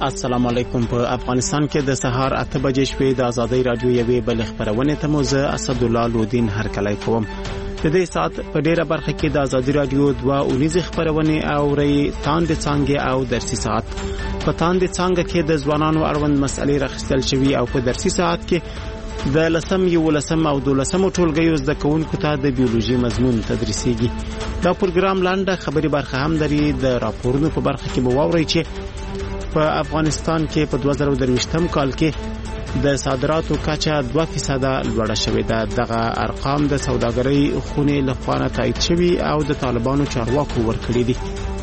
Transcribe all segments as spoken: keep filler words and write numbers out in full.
السلام علیکم. په افغانستان کې د سهار اته بجې شپې د ازادي رادیو یوې بل خبرونه ته موزه اسد الله لودین هرکلی کوم. د دې سات په ډیره برخه کې د ازادي رادیو دوا اونیز خبرونه او ری تاند څنګه او درسي ساعت په تاند څنګه کې د ځوانانو اړوند مسلې راخستل شوی او په درسي ساعت کې د لسم یو لسم او دولسم ټولګیو زده کوونکو ته د بیولوژي مضمون تدریسيږي. دا پروګرام لاندې خبري برخه هم لري. د راپورونو په برخه کې به واوري چې په افغانستان کې په دوه زره درویشتم کال کې د صادراتو کچه دوه فیصد لوړه شوې ده. دغه ارقام د سوداګرۍ خونې لخوا تایید شوي او د طالبانو چارواکو ورکړي دي.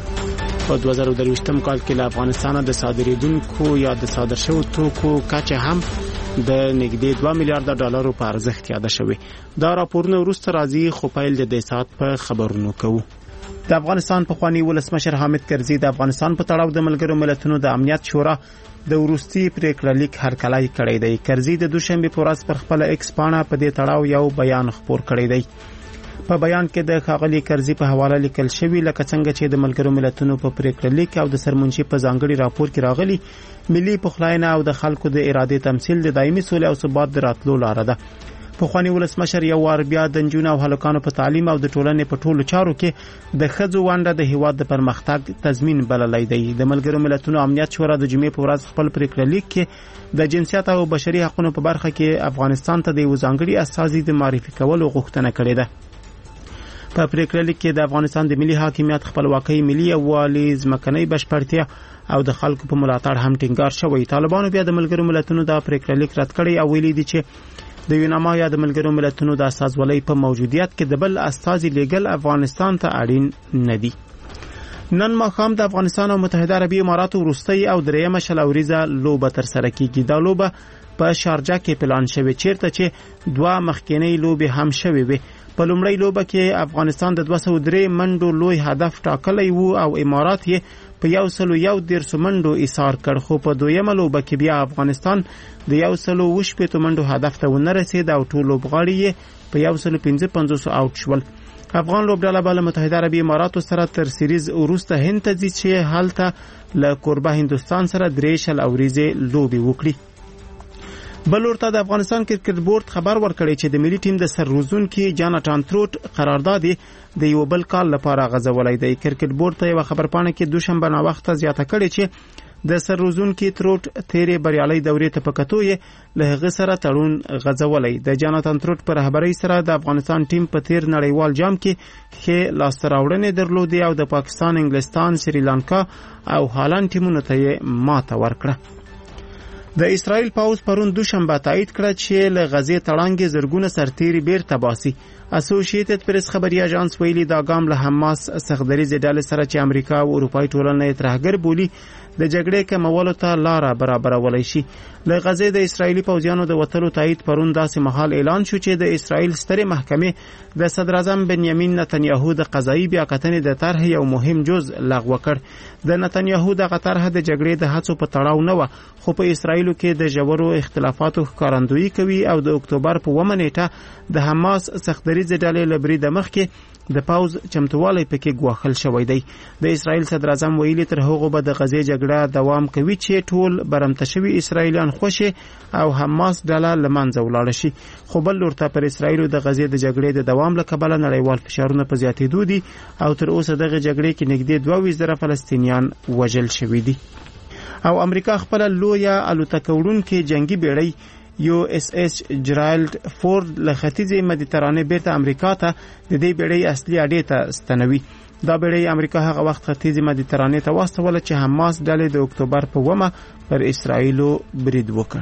په دوه زره درویشتم کال کې له افغانستانه د صادرېدونکو یا د صادر شوو توکو کچه هم د نږدې دوه میلیارډ ډالرو په ارزښت یاد شوی. دا راپورونه وروسته راځي خو پیل د دې سات په خبرونو کوو. د افغانستان په خواني ولسمشر حامد کرزي د افغانستان په تړاو د ملګرو ملتونو د امنیت شورا د وروستي پریکړه لیک هرکلی کړی دی. کرزي د دوشنبه په ورځ پر خپل ایکس پاڼه په دې تړاو یو بیان خپور کړی دی. په بیان کې د ښاغلي کرزي په حواله لیکل شوی لکه څنګه چې د ملګرو ملتونو په پریکړه لیک او د سرمنشي په ځانګړي راپور کې راغلي، ملي پخلاینه او د خلکو د اراده تمثيل د دایمي سولې او ثبات د راتلو لاره ده. په خواني ولسمشر یو وار بیا د جنونو او هلکانو په تعلیم او د ټولنې په ټولو چارو کې د خځو ونډه د هیواد د پرمختګ تضمین بللی دی. د ملګرو ملتونو امنیت شورا د جمعې په ورځ خپل پریکړه لیک کې د جنسیت او بشري حقوقو په برخه کې افغانستان ته د یو ځانګړي اساسي د معرفي کولو غوښتنه کړې ده. په پریکړه لیک کې د افغانستان د ملي حاکمیت، خپلواکۍ، ملي یووالي، ځمکنۍ بشپړتیا او د خلکو په ملاتړ هم ټینګار شوی. طالبانو بیا د ملګرو ملتونو د پریکړه لیک رد کړی او ویلي دي چې د یوناما یا د ملګرو ملتونو د اساسولۍ په موجودیت کې د بل استازي لیګل افغانستان ته اړین نه دي. نن ماښام د افغانستان او متحده عربي اماراتو وروستۍ او دریمه شلوریزه لوبه تر سره کیږي. دا لوبه په شارجه کې پلان شوې، چیرته چې دوه مخکینی لوبې هم شوې وي. په لومړی لوبه کې افغانستان د دوه سوه درې منډو لوی هدف ټاکلی وو او امارات یې په یو سلو یو دیرشو منډو ایثار کړ، خو په دویمه لوبه کې بیا افغانستان د یو سلو اووه شپېتو منډو هدف ته ونه رسید او ټول لوبغاړي یې په یو سلو پنځه پنځوس آوټ شول. افغان لوبډله به له متحده عربي اماراتو سره تر سیریز وروسته هند ته ځي چې هلته له کوربه هندوستان سره درې شل اوریزې لوبې وکړي. بل ورته د افغانستان کرکټ بورډ خبر ورکړی چې د ملي ټیم د سر روزونکي جاناتان تروټ قرارداد د یو بل کال لپاره غځولای دی. کرکټ بورډ ته یو خبرپاڼه کې دوشنبه نا وخت زیاته کړې چې د سر روزونکي تروټ تیرې بریالي دورې ته پکتو یې له هغه سره تړون غځولای. د جاناتان تروټ پر رهبرۍ سره د افغانستان ټیم په تیر نړیوال جام کې ښه لاسته راوړنې درلودې او د پاکستان، انګلستان، سریلانکا او هالند ټیمونو ته یې ماته ورکړه. د اسرائیل پاوز پرون دوشنبه تایید کړه چې له غزې تړانګې زرګونه سرتیري بیرته باسي. اسوسییټډ پریس خبري اژانس ویلي دا ګام له حماس سخدریزې ډلې سره چې امریکا او اروپای ټولنه یې ترهګر بولي د جګړې کمولو ته لاره برابرولای شي. له غزې د اسرایلی پوځیانو د وټلو تایید پرون داسې مهال اعلان شو چې د اسرائیل سترې محکمې د صدر اعظم بنیامین نتنیاهو د قضایي بیاکتنې د طرح یو مهم جز لغوه کړ. د نتنیاهو د طرح د جګړې د هڅو په تړاو نه و، خو په اسرائیل کې د ژورو اختلافاتو ښکارندویي کوي او د اکتوبر په اوومه نیټه د حماس سخدریزې ډلې له برید مخکې د پاوز چمتووالی پکې ګواښل شوی دی. د اسرائیل صدر اعظم ویلي تر هغه به د غزې جګړه دوام کوي چې ټول برمته شوي اسرائیلیان خوشي او حماس ډله له منځه ولاړ شي. خو بل ورته پر اسرائیل د غزې د جګړې د دوام له کبله نړیوال فشارونه په زیاتېدو دي او تر اوسه دغه جګړې کې نږدې دوه ویشت زره فلسطینیان وژل شوي دي. او امریکا خپل لویه الوتکه وړونکې جنگي بیړۍ یو اس اس جرالډ فورد له ختیځې مدیترانې بیرته امریکا ته د دې بیړۍ اصلي اډې ته ستنوي. دا بیړۍ امریکا هغه وخت ختیځې مدیترانې ته واستوله چې حماس ډلې د اکتوبر په اوومه پر اسرائیلو برید وکړ.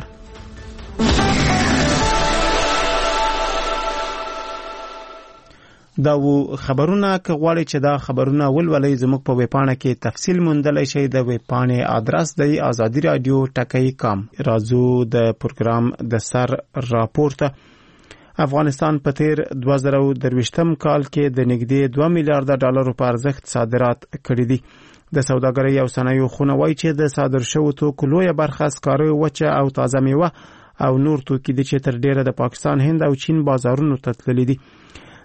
دا و خبرونه که غواړئ چې دا خبرونه ولولئ زموږ په ویبپاڼه کې تفصیل موندلی شئ. د ویبپاڼې آدرس دی ازادي رادیو ټکی کام. راځو د پروګرام د سر راپورته. افغانستان په تیر دوه زره درویشتم کال کې د نږدې دوه میلیارډ ډالرو په ارزښت صادرات کړي دي. د سوداګرۍ او صنایعو خونه وایي چې د صادر شوو توکو لویه برخه سکاره، وچه او تازه میوه او نور توکي دي چې تر ډیره د پاکستان، هند او چین بازارونو ته تللي دي.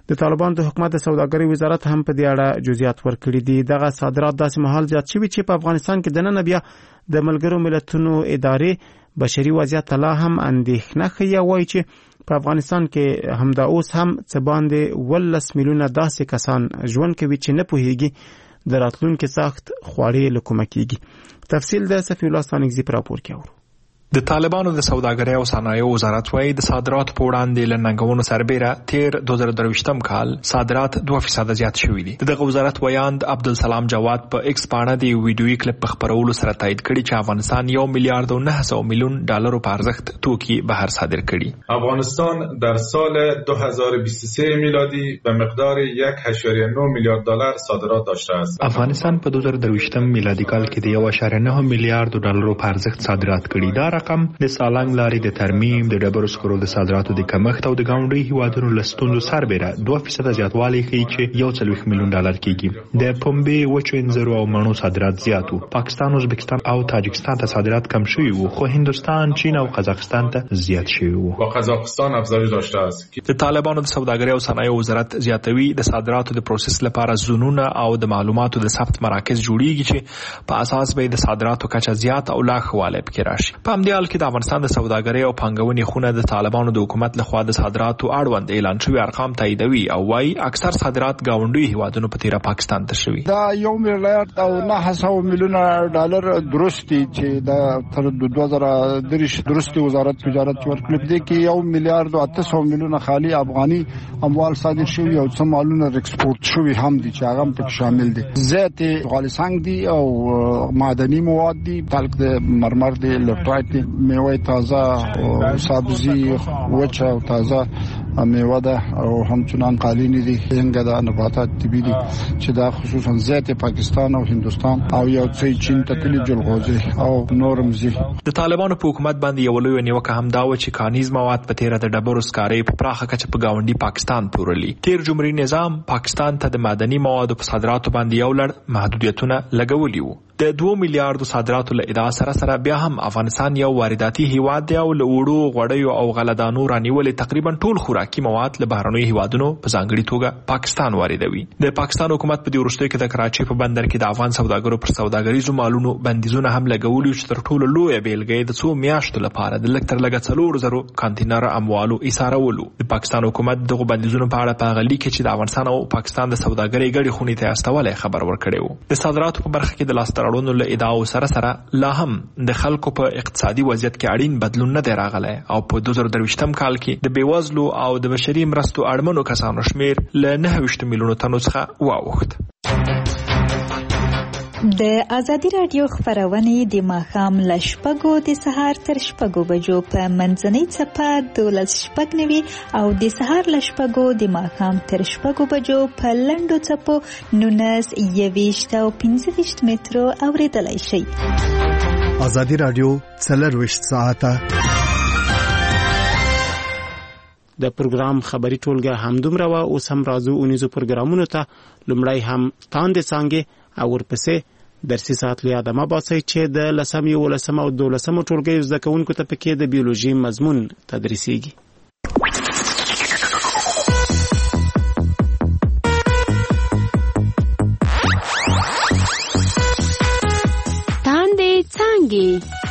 د طالبان د حکومت د سوداګرۍ وزارت هم په دې اړه جزئیات ورکړي دي. دغه صادرات داسې مهال زیات شوي چې په افغانستان کې د نن بیا د ملګرو ملتونو ادارې بشري وضعیت لا هم اندېښنه ښیي، وایي چې په افغانستان کې همدا اوس هم څه باندې ولس میلیونه داسې کسان ژوند کوي چې نه پوهیږي د راتلونکي سخت خوارۍ له کومه کیږي. تفصیل د صفی الله ستانکزي په راپور کې اورو. د طالبانو د سوداګرۍ او صنایعو وزارت وايي د صادراتو په وړاندې له ننګونو سربېره تیر دوه زره درویشتم کال صادرات دوه فیصد زیات شوي دي. دغه وزارت ویاند عبدالسلام جواد په ایکس باندې د ویډیویي کلیپ په خپرولو سره تایید کړي چې افغانستان یو میلیارد و نه سوه میلیون ډالرو په ارزښت توکي بهر صادر کړي. افغانستان در سال دو هزار و بیست و سه میلادی به مقدار یک و نه میلیارد دلار صادرات داشته است. افغانستان په دوه زره درویشتم میلادي کال کې د یو و نه میلیارد ډالرو په ارزښت صادرات کړي. دا رقم د سالنګ لارې د ترمیم، د ډبرو سکرو د صادراتو د کمښت او د ګاونډي هیوادونو له ستونزو سربېره دوه فیصده زیاتوالی ښیي چې یو څلوېښت میلیون ډالر کېږي. د پنبې، وچو انځرو او مڼو صادرات زیات وو. پاکستان، ازبکستان او تاجکستان ته صادرات کم شوي وو، خو هندوستان، چین او قزاقستان ته زیات شوي وو. با قزاقستان افزایش داشته است. د طالبانو د سوداګرۍ او صنایعو وزارت زیاتوي د صادراتو د پروسس لپاره زونونه او د معلوماتو د ثبت مراکز جوړیږي چې په اساس به د صادراتو کچه زیات او لا ښه والی پکې راشي. په همدې حال کې د افغانستان د سوداګرۍ او پانګونې خونه د طالبانو د حکومت لخوا د صادراتو اړوند اعلان شوی ارقام تاییدوي او وايي اکثر صادرات ګاونډي هیوادونو په تیره پاکستان ته شوي. دا یو میلیارد او نه سوه میلیونه ډالر درستی چې د تر دوه زره دریش درستی وزارت تجارت ورکړي دي کې یو میلیارد او اته سوه میلیونه خالي افغاني اموال صادر شوي او څه مالونه ایکسپورت شوي هم دي چې هغه په شامل دي. زیت غالسنګ دي او معدني مواد دي، تلک د مرمر دي، لپټایټ دي، میوه تازه او سبزی وچه او تازه میوه ده او همچنان قالینی دي، څنګه د نباتات طبي دي چې دا خصوصا زیت پاکستان او هندوستان او یو څه چین ته تللی جلغوزي او نورم زی. د طالبانو په حکومت باندې یو لوی نیوکه هم دا و چې کانیز مواد په تیره د ډبرو سکارې په پراخه کچه په ګاونډي پاکستان پورلی. تیر جمهوریت نظام پاکستان ته د معدني موادو په صادراتو باندې یو لړ محدودیتونه لګولي وو. د دوه میلیارډو صادراتو له ادعا سره سره بیا هم افغانستان یو وارداتي هیواد دی او له وړو غوړیو او غلهدانو رانیولې تقریبا ټول خوراکي مواد له بهرنیو هیوادونو په ځانګړي توګه پاکستان واردوي. د پاکستان حکومت په دې وروستیو کې د کراچۍ په بندر کې د افغان سوداګرو پر سوداګریزو مالونو بندیزونه هم لګولي چې تر ټولو لویه بیلګه د څو میاشتو لپاره د لږ تر لږه څلور زرو کانتینر اموالو ایسارولو. د پاکستان حکومت دغه بندیزونو په اړه په هغه لیک کې چې د افغانستان او پاکستان د سوداګرۍ ګډې خونې ته استولې خبر ورکړی و. د صادراتو په برخه کې د لاسته راوړنو له ادعاو سره سره لا هم د خلکو په اقتصادي وضعیت کې اړین بدلون نه دی راغلی او په دوه زره درویشتم کال کې د بیوزلو او د بشري مرستو اړمنو کسانو شمیر له نهه ویشت میلیونو تنو څخه واوښت. د ازادي راډیو خبرونه د ماښام له شپږو د سهار تر شپږو بجو په منځنۍ څپه دولس شپږ نوي او د سهار له شپږو د ماښام تر شپږو بجو په لنډو څپو نولس یویشت او پنځه ویشت مترو اوریدلای شئ. ازادي راډیو څلرویشت ساعته د پروګرام خبري ټولګه همدومره و. اوس هم راځو اونیزو پروګرامونو ته. لومړی هم تاندې څانګې او ورپسې درسي ساعت له یاده ما باسي چې د لسم یو لسم او دولسم ټولګي زده کوونکو ته پکې د بیولوژي مضمون تدریسيږي. تاندې څانګې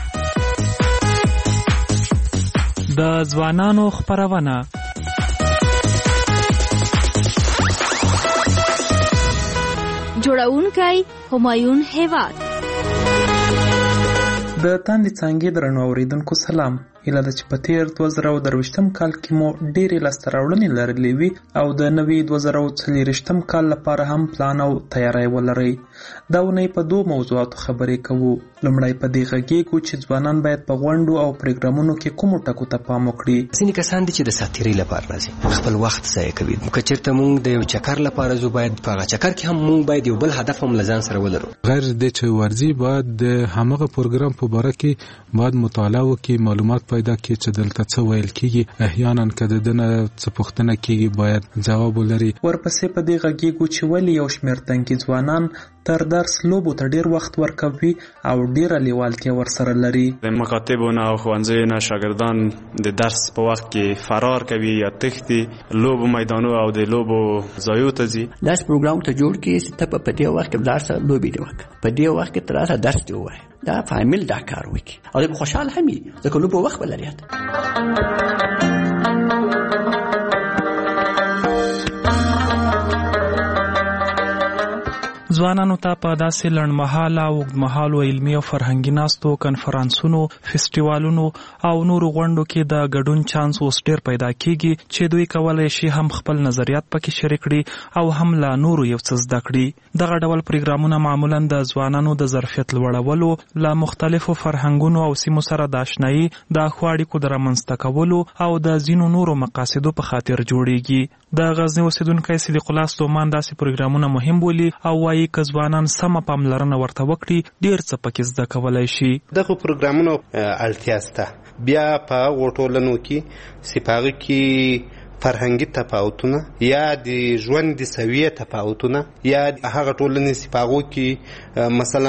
د ځوانانو خبرونه جوړونکی همایون هیواد. د تاندې څانګې درنو اوریدونکو سلام. هیله ده چې په تیر دوه زره درویشتم کال کې مو ډېرې لاسته راوړنې لرلې وي او د نوي دوه زره څلوېښتم کال لپاره هم پلان او تیاری ولرئ. دا اونۍ په دوه موضوعاتو خبرې کوو. لومړی په دې غږیږو چې ځوانان باید په غونډو او پروګرامونو کې کومو ټکو ته پام وکړي. ځینې کسان دي چې د ساتیرۍ لپاره راځي، خپل وخت ضایع کوي. که چېرته موږ د یو چکر لپاره ځو، باید په هغه چکر کې هم موږ باید یو بل هدف هم له ځان سره ولرو. غیر د چې ورځي باید د همغه پروګرام په باره کې باید مطالعه وکړي، معلومات پیدا کړي چې دلته څه ویل کیږي، احیانا کله دنه څه پوښتنه کیږي باید جواب ولري. ورپسې په دې غږیږو چې ولې یو شمېر تنکي ځوانان تر درس لوبو ته ډیر وخت ورکوي او ډیره لیوالتیا ورسره لري. د مکاتبونو او ښوونځیو نه شاګردان د درس په وخت کې فرار کوي یا تښتي، لوبو میدانو او د لوبو ځایو ته ځي. داس پروګرام ته جوړ کړي چې ته په دې وخت کې درس لوبي دی وکړه، په دې وخت کې تر درس دی وای دا فامیل دا کار وکړي او د خوشحال همي ځکه لوبو وخت ولري. ځوانانو ته په داسې لنډمهاله او اوږدمهالو علمي او فرهنګي ناستو، کنفرانسونو، فیسټیوالونو او نورو غونډو کې د ګډون چانس اوس ډېر پیدا کیږي چې دوی کولی شي هم خپل نظریات پکې شریک کړي او هم له نورو یو څه زده کړي. دغه ډول پروګرامونه معمولا د ځوانانو د ظرفیت لوړولو، له مختلفو فرهنګونو او سیمو سره د اشنایي، د ښو اړیکو د رامنځته کولو او د ځینو نورو مقاصدو په خاطر جوړیږي. د غزني اوسیدونکی صدیق الله ستومان داسې پروګرامونه مهم بولي او وایي که ځوانان سمه پاملرنه ورته وکړي ډیر څه پکې زده کولی شي. دغه پروګرامونو اړتیا شته. بیا په ټولنو کې سپاغه کې فرهنګي تفاوتونه یا د ژوند د سویه تفاوتونه یا هغه ټولنې سپاغو کې مثلا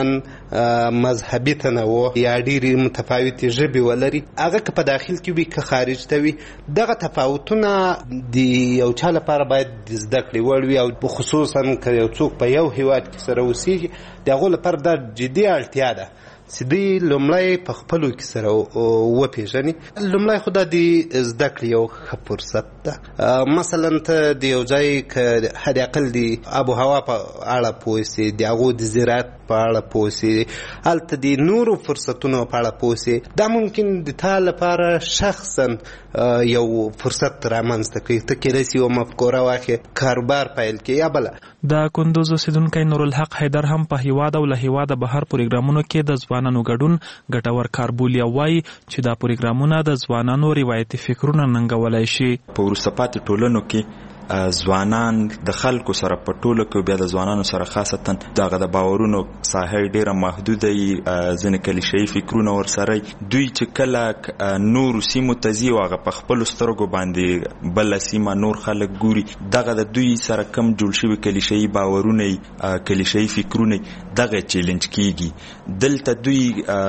مذهبي تنوع یا ډېرې متفاوتې ژبې ولري، هغه که په داخل کې وي که خارج ته وي، دغه تفاوتونه د یو چا لپاره باید د زده کړې وړ وي او خصوصا که یو څوک په یو هیواد کې سره اوسېږي د هغو لپاره دا جدي اړتیا ده چې دوی لومړی په خپلو کې سره وپېژني. لومړی خو دا د زده کړې یو ښه فرصت ده. مثلا ته د یو ځای که حد اقل د آب و هوا په اړه پوه سې، د هغو د زراعت په اړه پوه سې، هلته د نورو فرصتونو په اړه پوه سې، دا ممکن د تا لپاره شخصا یو فرصت رامنځته کوي. ته کېدای سي یوه مفکوره واخلې، کاروبار پیل کړې یا بله. د کندوز اوسیدونکی نورالحق حیدر هم په هیواد او له هیواده بهر پروګرامونو کې د ځوانانو ګډون ګټور کار بولي او وایي چې دا پروګرامونه د ځوانانو روایتي فکرونه ننګولی شي. په وروسته پاتې ټولنو کې ځوانان د خلکو سره په ټوله کې، بیا د ځوانانو سره خاصتا دغه د باورونو ساحه ډیره محدوده وي، ځینې کلیشه‌ایي فکرونه ورسره دوی چې کله نورو سیمو ته ځي او هغه په خپلو سترګو باندې بله سیمه نور خلک ګوري، دغه د دوی سره کم جوړ شوي کلیشه‌ایي باورونه کلیشه‌ایي فکرونه دغه چیلنج کیږي. دلته دوی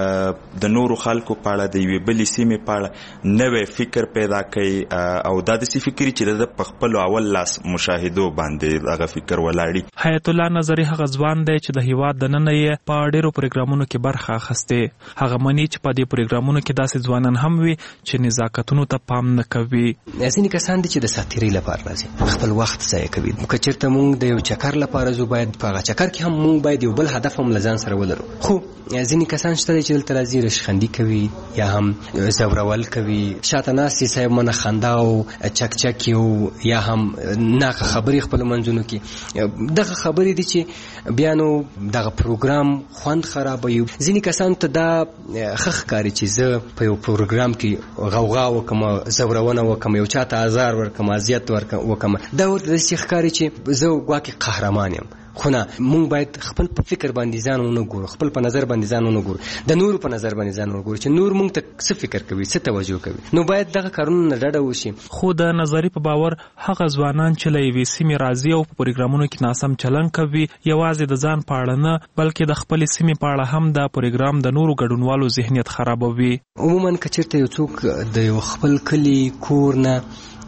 د نورو خلکو په اړه د یوې بلې سیمې په اړه نوی فکر پیدا کوي او دا داسې فکر چې د په خپلو اول لاس مشاهدو باندې هغه فکر ولاړي. حیات الله نظری هغه ځوان دی چې د هیواد دننه یې په ډیرو پروګرامونو کې برخه اخیستې. هغه مني چې په دې پروګرامونو کې داسې ځوانان هم وي چې نزاکتونو ته پام نه کوي. ځینې کسان دي چې د ساتیرۍ لپاره راځي، خپل وخت ضایع کوي. که چېرته موږ د یو چکر لپاره ځو، باید په هغه چکر کې هم موږ باید یو بل هدف هم له ځان سره ولرو. خو ځینې کسان شته چې دلته راځي رشخندي کوي یا هم زورول کوي، شاته ناست دي صاحب منه خندا او چک چک یو یا هم ناکه خبرې خپل منځونو کې. دغه خبرې دي چې بیا نو دغه پروګرام خوند خرابوي. ځینې کسانو ته دا ښه ښکاري چې زه په یو پروګرام کې غوغا وکړم، زورونه وکړم، یو چاته ازار ورکړم، اذیت وکړم، دا ورته داسې ښکاري چې زه ګواکې قهرمان یم. خو نه، مونږ باید خپل په فکر باندې ځان ونه ګورو، خپل په نظر باندې ځان ونه ګورو، د نورو په نظر باندې ځان وګورو چې نور مونږ ته څه فکر کوي، څه توجه کوي. نو باید دغه کارونه نه ډډه وشي. خو د نظری په باور هغه ځوانان چې له یوې سیمې راځي او په پروګرامونو کې ناسم چلن کوي، یوازې د ځان په اړه نه بلکې د خپلې سیمې په اړه هم دا پروګرام د نورو ګډونوالو ذهنیت خرابوي. عموما که چېرته یو څوک د یو خپل کلي کور نه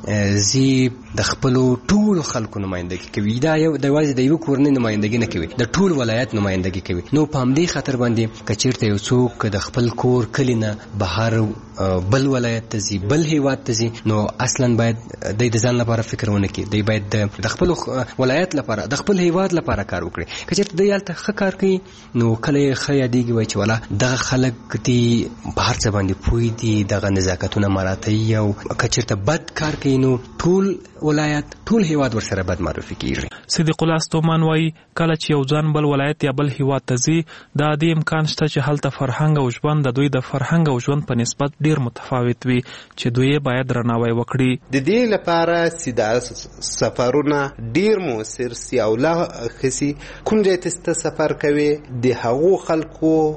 زی د خپلو ټولو خلکو نمایندګي کوي، دا یو د یوازې د یو کورنۍ نمایندګي نه کوي، د ټول ولایت نمایندګي کوي. نو په همدې خاطر باندې که چېرته یو څوک د خپل کور کلي نه بهر بل ولایت ته ځي، بل هیواد ته ځي، نو اصلا باید دی د ځان لپاره فکر ونه کړي، دی باید د خپل ولایت لپاره، د خپل هیواد لپاره کار وکړي. که چېرته دی هلته ښه کار کوي، نو کله یې ښه یادېږي وایي چې والا دغه خلک دي په هر څه باندې پوه دي، دغه نزاکتونه مراعتوي. او که چېرته بد کار کوي نو ټول ولایت، ټول هیواد ورسره بد معرفي کیږي. صدیق الله ستومان وایي کله چې یو ځان بل ولایت یا بل هیواد ته ځي، دا د امکان شته چې هلته فرهنګ او ژوند د دوی د فرهنګ او ژوند په نسبت ډیر متفاوت وي چې دوی باید درناوی وکړي. د دې لپاره چې دا سفرونه ډیر مؤثر سي او لا خسي، کوم ځای ته سفر کوي د هغو خلکو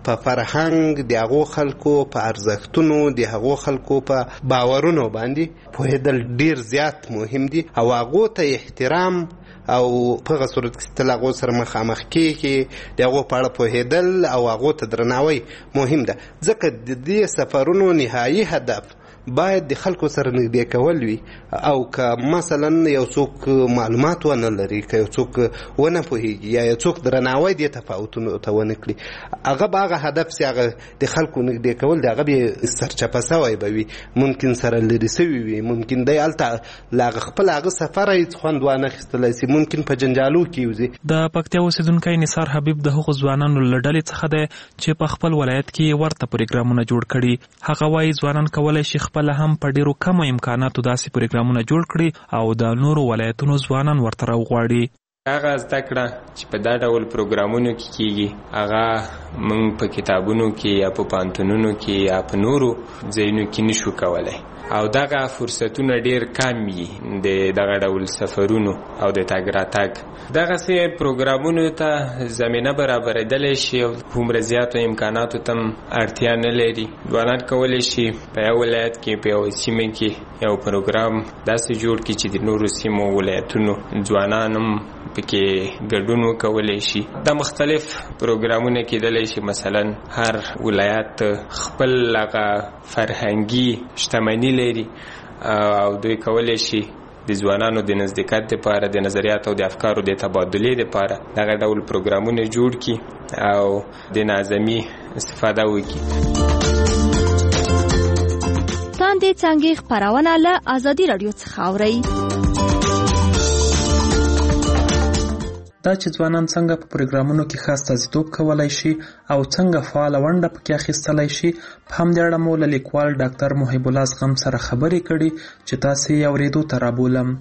په فرهنګ د هغو خلکو په ارزښتونو د هغو خلکو په باورونو باندې پوهېدل ډیر زیات مهم دي او هغو ته احترام او په هغه صورت کې تل هغو سره مخامخ کېږي د هغو په اړه پوهېدل او هغو ته درناوی مهم ده. ځکه د دې سفرونو نهایي هدف باید د خلکو سره نږدې کول وي او که مثلا یو څوک معلومات ونه لري، که یو څوک ونه پوهېږي یا یو څوک درناوی دې تفاوتونو ته ونه کړي، هغه به هغه هدف چې هغه د خلکو نږدې کول د هغه به سرچپه سوی به وي، ممکن سره لرې سوي وي، ممکن دی هلته له هغه خپل هغه سفره هېڅ خوند وانخیستلی سي، ممکن په جنجالو کې وځي. د پکتیا اوسېدونکی نثار حبیب د هغو ځوانانو له ډلې څخه دی چې په خپل ولایت کې ورته پروګرامونه جوړ کړي. هغه وایي ځوانان کولی شي خپله هم په ډیرو کمو امکاناتو داسې پروګرامونه جوړ کړي او د نورو ولایتونو ځوانان ورته راوغواړي. هغه زده کړه چې په دا ډول پروګرامونو کې کیږي هغه موږ په کتابونو کې یا په پوهنتونونو کې یا په نورو ځایونو کې نشو کولی او دغه فرصتونه ډیر کم وي د دغه ډول سفرونو او د تګ راتګ. دغسې پروګرامونو ته زمینه برابرېدلی شي او هومره زیاتو امکاناتو ته هم اړتیا نه لري. ځوانان کولی شي په یو ولایت کې په یو سیمه کې یو پروګرام داسې جوړ کړي چې د نورو سیمو ولایتونو ځوانان هم پکې ګډون وکولی شي. دا مختلف پروګرامونه کېدلی شي، مثلا هر ولایت خپل هغه فرهنګي شتمني لري او دوی کولی شي د ځوانانو د نزدېکت دپاره د نظریاتو او د افکارو د تبادلې دپاره دغه ډول پروګرامونه جوړ کړي او د نظمي استفاده وکړي. تاندې څانګې خپرونه له ازادي راډیو څخه اورئ. دا چې ځوانان څنګه په پروګرامونو کې خاص استازیتوب کولی شي او څنګه فعاله ونډه پکې اخیستلی شي، په همدې اړه مو له لیکوال ډاکټر محب الله زغم سره خبرې کړي چې تاسې یې اورېدو ته رابولم.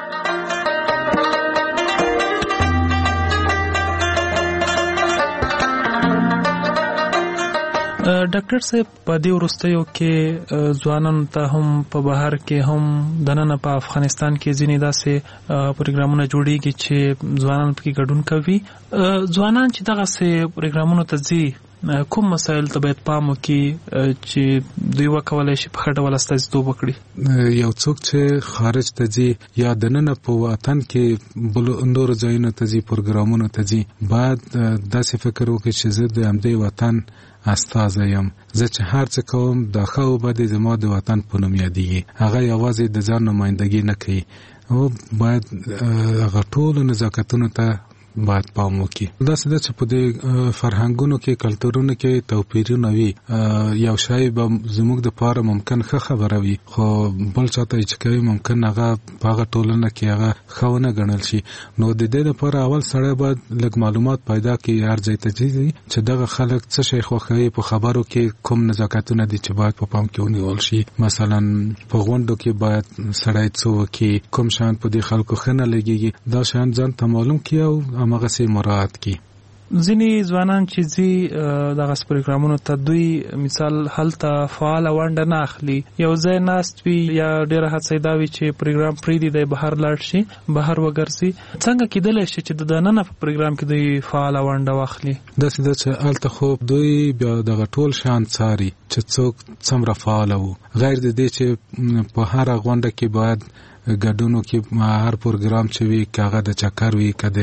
ډاکټر صاحب په دې وروستیو کې ځوانانو ته هم په بهر کې هم دننه په افغانستان کې ځینې داسې پروګرامونه جوړیږي چې ځوانان پکې ګډون کوي. ځوانان چې دغسې پروګرامونو ته ځي کوم مسایل ته باید پام وکړي چې دوی وکولی شي په ښه ډول استازیتوب وکړي؟ یو څوک چې خارج ته ځي یا دننه په وطن کې بل نورو ځایونو ته ځي پروګرامونو ته ځي باید داسې فکر وکړي چې زه د همدې وطن استازی یم، زه چې هر څه کوم دا ښه او بد زما د وطن په نوم یادېږي. هغه یوازې د ځان نمایندګي نه کوي او باید هغه ټولو نزاکتونو ته باید پام وکړي. داسې ده چې په دې فرهنګونو کې کلتورونو کې توپیرونه وي، یو شی به زموږ دپاره ممکن ښه خبره وي خو بل چاته چې کوي ممکن هغه په هغه ټولنه کې هغه ښه ونه ګڼل شي. نو د دې دپاره اول سړی باید لږ معلومات پیدا کړي هر ځای ته ځي چې دغه خلک څه شی خوښوي، په خبرو کې کوم نزاکتونه دي چې باید په پام کې ونیول شي. مثلا په غونډو کې باید سړی څه وکړي، کوم شیان په دې خلکو ښه نه لګېږي، دا شیان ځان ته معلوم کړي او همغه سي مراعات کی. ځینې ځوانان چې ځي دغه پروګرامونو ته دوی مثال هلته فعاله ونډه نه اخلي، یو ځای ناست وي یا ډېره هڅه دا وي چې پروګرام پرېږدي دی بهر لاړ شي، بهر وګرځي. څنګه کېدلی شي چې د دننه په پروګرام کې دوی فعاله ونډه واخلي؟ داسې ده چې هلته خو دوی بیا دغه ټول شیان څاري چې څوک څومره فعاله وو، غیر د دې چې په هره غونډه کې باید ګډونو کې هر پروګرام چې وي کاغه د چکر وي کده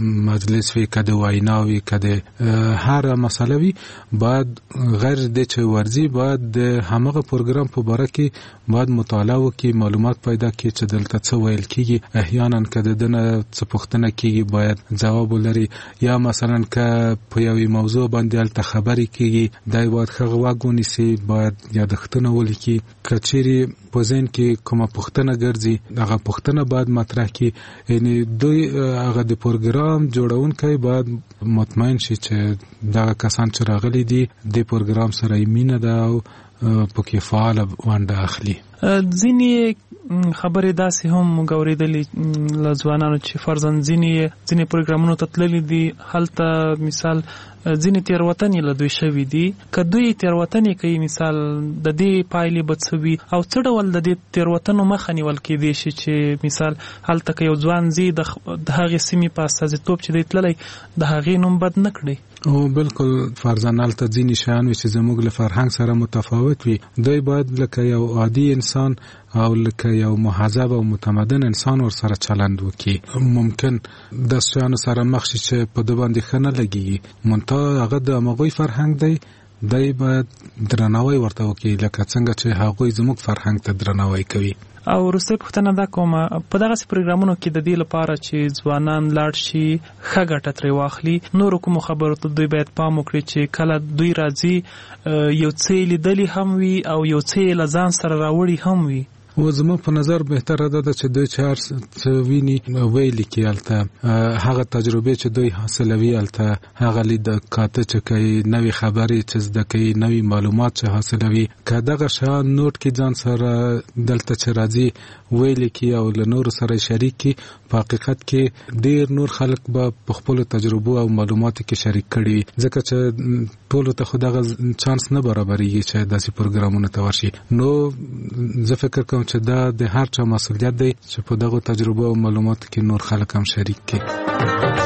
مجلس وي کده وینا وي کده هر مسله وي باید غیر د چې ورزي باید د همغه پروګرام په باره کې باید مطالعه وکړي، معلومات پیدا کړي چې دلته څه ویل کیږي. احیانا کده دنه څه پوښتنه کیږي باید جواب ولري، یا مثلا که په یوې موضوع باندې الته خبرې کیږي دای باید ښه غوږ ونیسي، باید یادښتونه ولیکي. که چیرې په ذهن کې کومه پوښتنه ګرځي هغه پوښتنه باید مطرح کړي. یعنی دوی هغه د پروګرام جوړونکی باید مطمئن شي چې دغه کسان چې راغلي دي د پروګرام سره یې مینه ده او پکې فعاله ونډه اخلي. ځینې خبرې داسې هم موږ اورېدلې له ځوانانو چې فرضاً ځینې ځینې پروګرامونو ته تللي دي، هلته مثال ځینې تیروتنې له دوی شوي دي، که دوی تیروتنې کوي مثال د دې پایلې به څه وي او څه ډول د دې تیروتنو مخه نیول کېدی شي چې مثال هلته که یو ځوان ځي د هغې سیمې په استازیتوب چې دی تللی د هغې نوم بد نه کړي. او بالکل فرضاً هلته ځینې شیان وي چې زموږ له فرهنګ سره متفاوت وي، دوی باید لکه یو عادي انسان او لکه یو مهذب او متمدن انسان ور سره چلند وکړي. ممکن د شیانو سره مخ شي چې په ده باندې ښه نه لګېږي، منتها هغه د همغوی فرهنګ دی، دی باید درناوی ورته وکړي لکه څنګه چې هغوی زموږ فرهنګ ته درناوی کوي. او وروستۍ پوښتنه دا کومه، په دغسې پروګرامونو کې د دې لپاره چې ځوانان لاړ شي ښه ګټه ترې واخلي، نورو کومو خبرو ته دوی باید پام وکړي چې کله دوی راځي یو څه یې لیدلي هم وي او یو څه یې له ځان سره راوړي هم وي؟ و زما په نظر بهتره ده چې دوی چې هر څه ویني ویلي کړي، هلته هغه تجربې چې دوی حاصلوي، هلته هغه لید کاته چې کوي، نوې خبرې چې زده کوي، نوې معلومات چې حاصلوي، که دغه شیان نوټ کړي ځان سره دلته چې راځي ویلي کړي او له نورو سره شریک کړي، په حقیقت کې ډېر نور خلک به په خپلو تجربو او معلوماتو کې شریک کړي، ځکه چې ټولو ته خو دغه چانس نه برابرېږي چې داسې پروګرامونو ته ورشي. نو زه فکر کوم چې دا د هر چا مسؤلیت دی چې په دغه تجربه او معلوماتو کې نور خلک هم شریک کړي.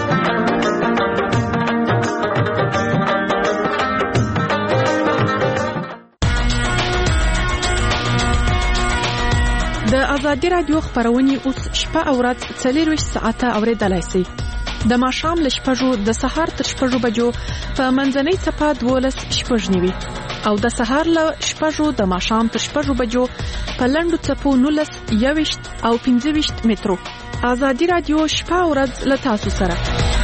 د ازادي رادیو خبرونه اوس شپه او ورځ څلورویشت ساعته اوریدلای شئ. د ماښام له شپږو د سهار تر شپږو بجو په منځنۍ څپه دولس شپږ نیوي او د سهار له شپږو د ماښام تر شپږو بجو په لنډو څپو نولس یوویشت او پنځه ویشت مترو. ازادي رادیو شپه او ورځ له تاسو سره.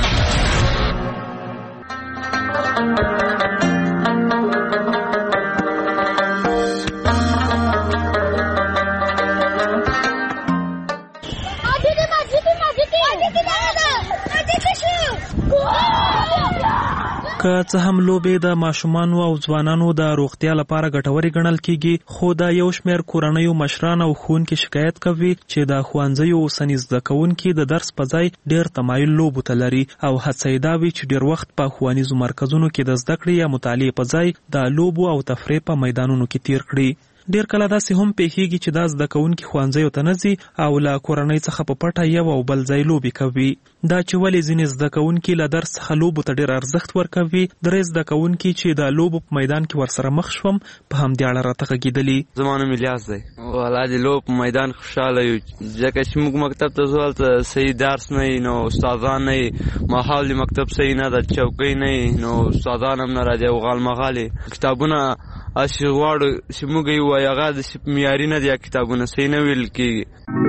که څه هم لوبې د ماشومانو او ځوانانو د روغتیا لپاره ګټورې ګڼل کیږي، خو د یو شمېر کورنیو مشران او ښوونکي شکایت کوي چې د ښوونځیو اوسني زده کوونکي د درس په ځای ډېر تمایل لوبو ته لري او هڅه یې دا وي چې ډېر وخت په ښوونیزو مرکزونو کې د زده کړې یا مطالعې په ځای د لوبو او تفریح په میدانونو کې تیر کړي. ډیر کله داسې هم پیښیږي چې دا زده کوونکي ښوونځیو ته نه ځي او له کورنۍ څخه په پټه یو او بل ځای لوبې کوي. دا چې ولې ځینې زده کوونکي له درس څخه لوبو ته ډیر ارزښت ورکوي، درې زده کوونکي چې د لوبو په میدان کې ورسره مخ شوم په همدې اړه راته غږېدلي. زما نوم الیاس دی. والله د لوبو په میدان خوشحاله یو، ځکه چې موږ مکتب ته ځو هلته صحیح درس نه وي، نو استادان نه وي، ماحول د مکتب صحیح نه ده، چوکۍ نه وي، نو استادان هم نه راځي او غالمغال کتابونه اسی غواړو چې موږ یې وایو هغه داسې معیاري نه دي، کتابونه صحیح نه ویل کېږي.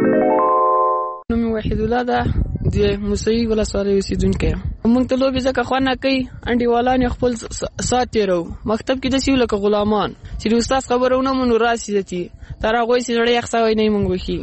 نوم مې وحید الله ده، د موسهي ولسوالۍ اوسېدونکی یم. موږ ته لوبې ځکه خوند نه کوي، انډیوالان یې خپل ساعت تېروو. مکتب کې داسې یو لکه غلامان چې د استاد خبره ونه منو راسي ځتي تر هغوی چې زړه یخ سوی نه یې موږ وښي.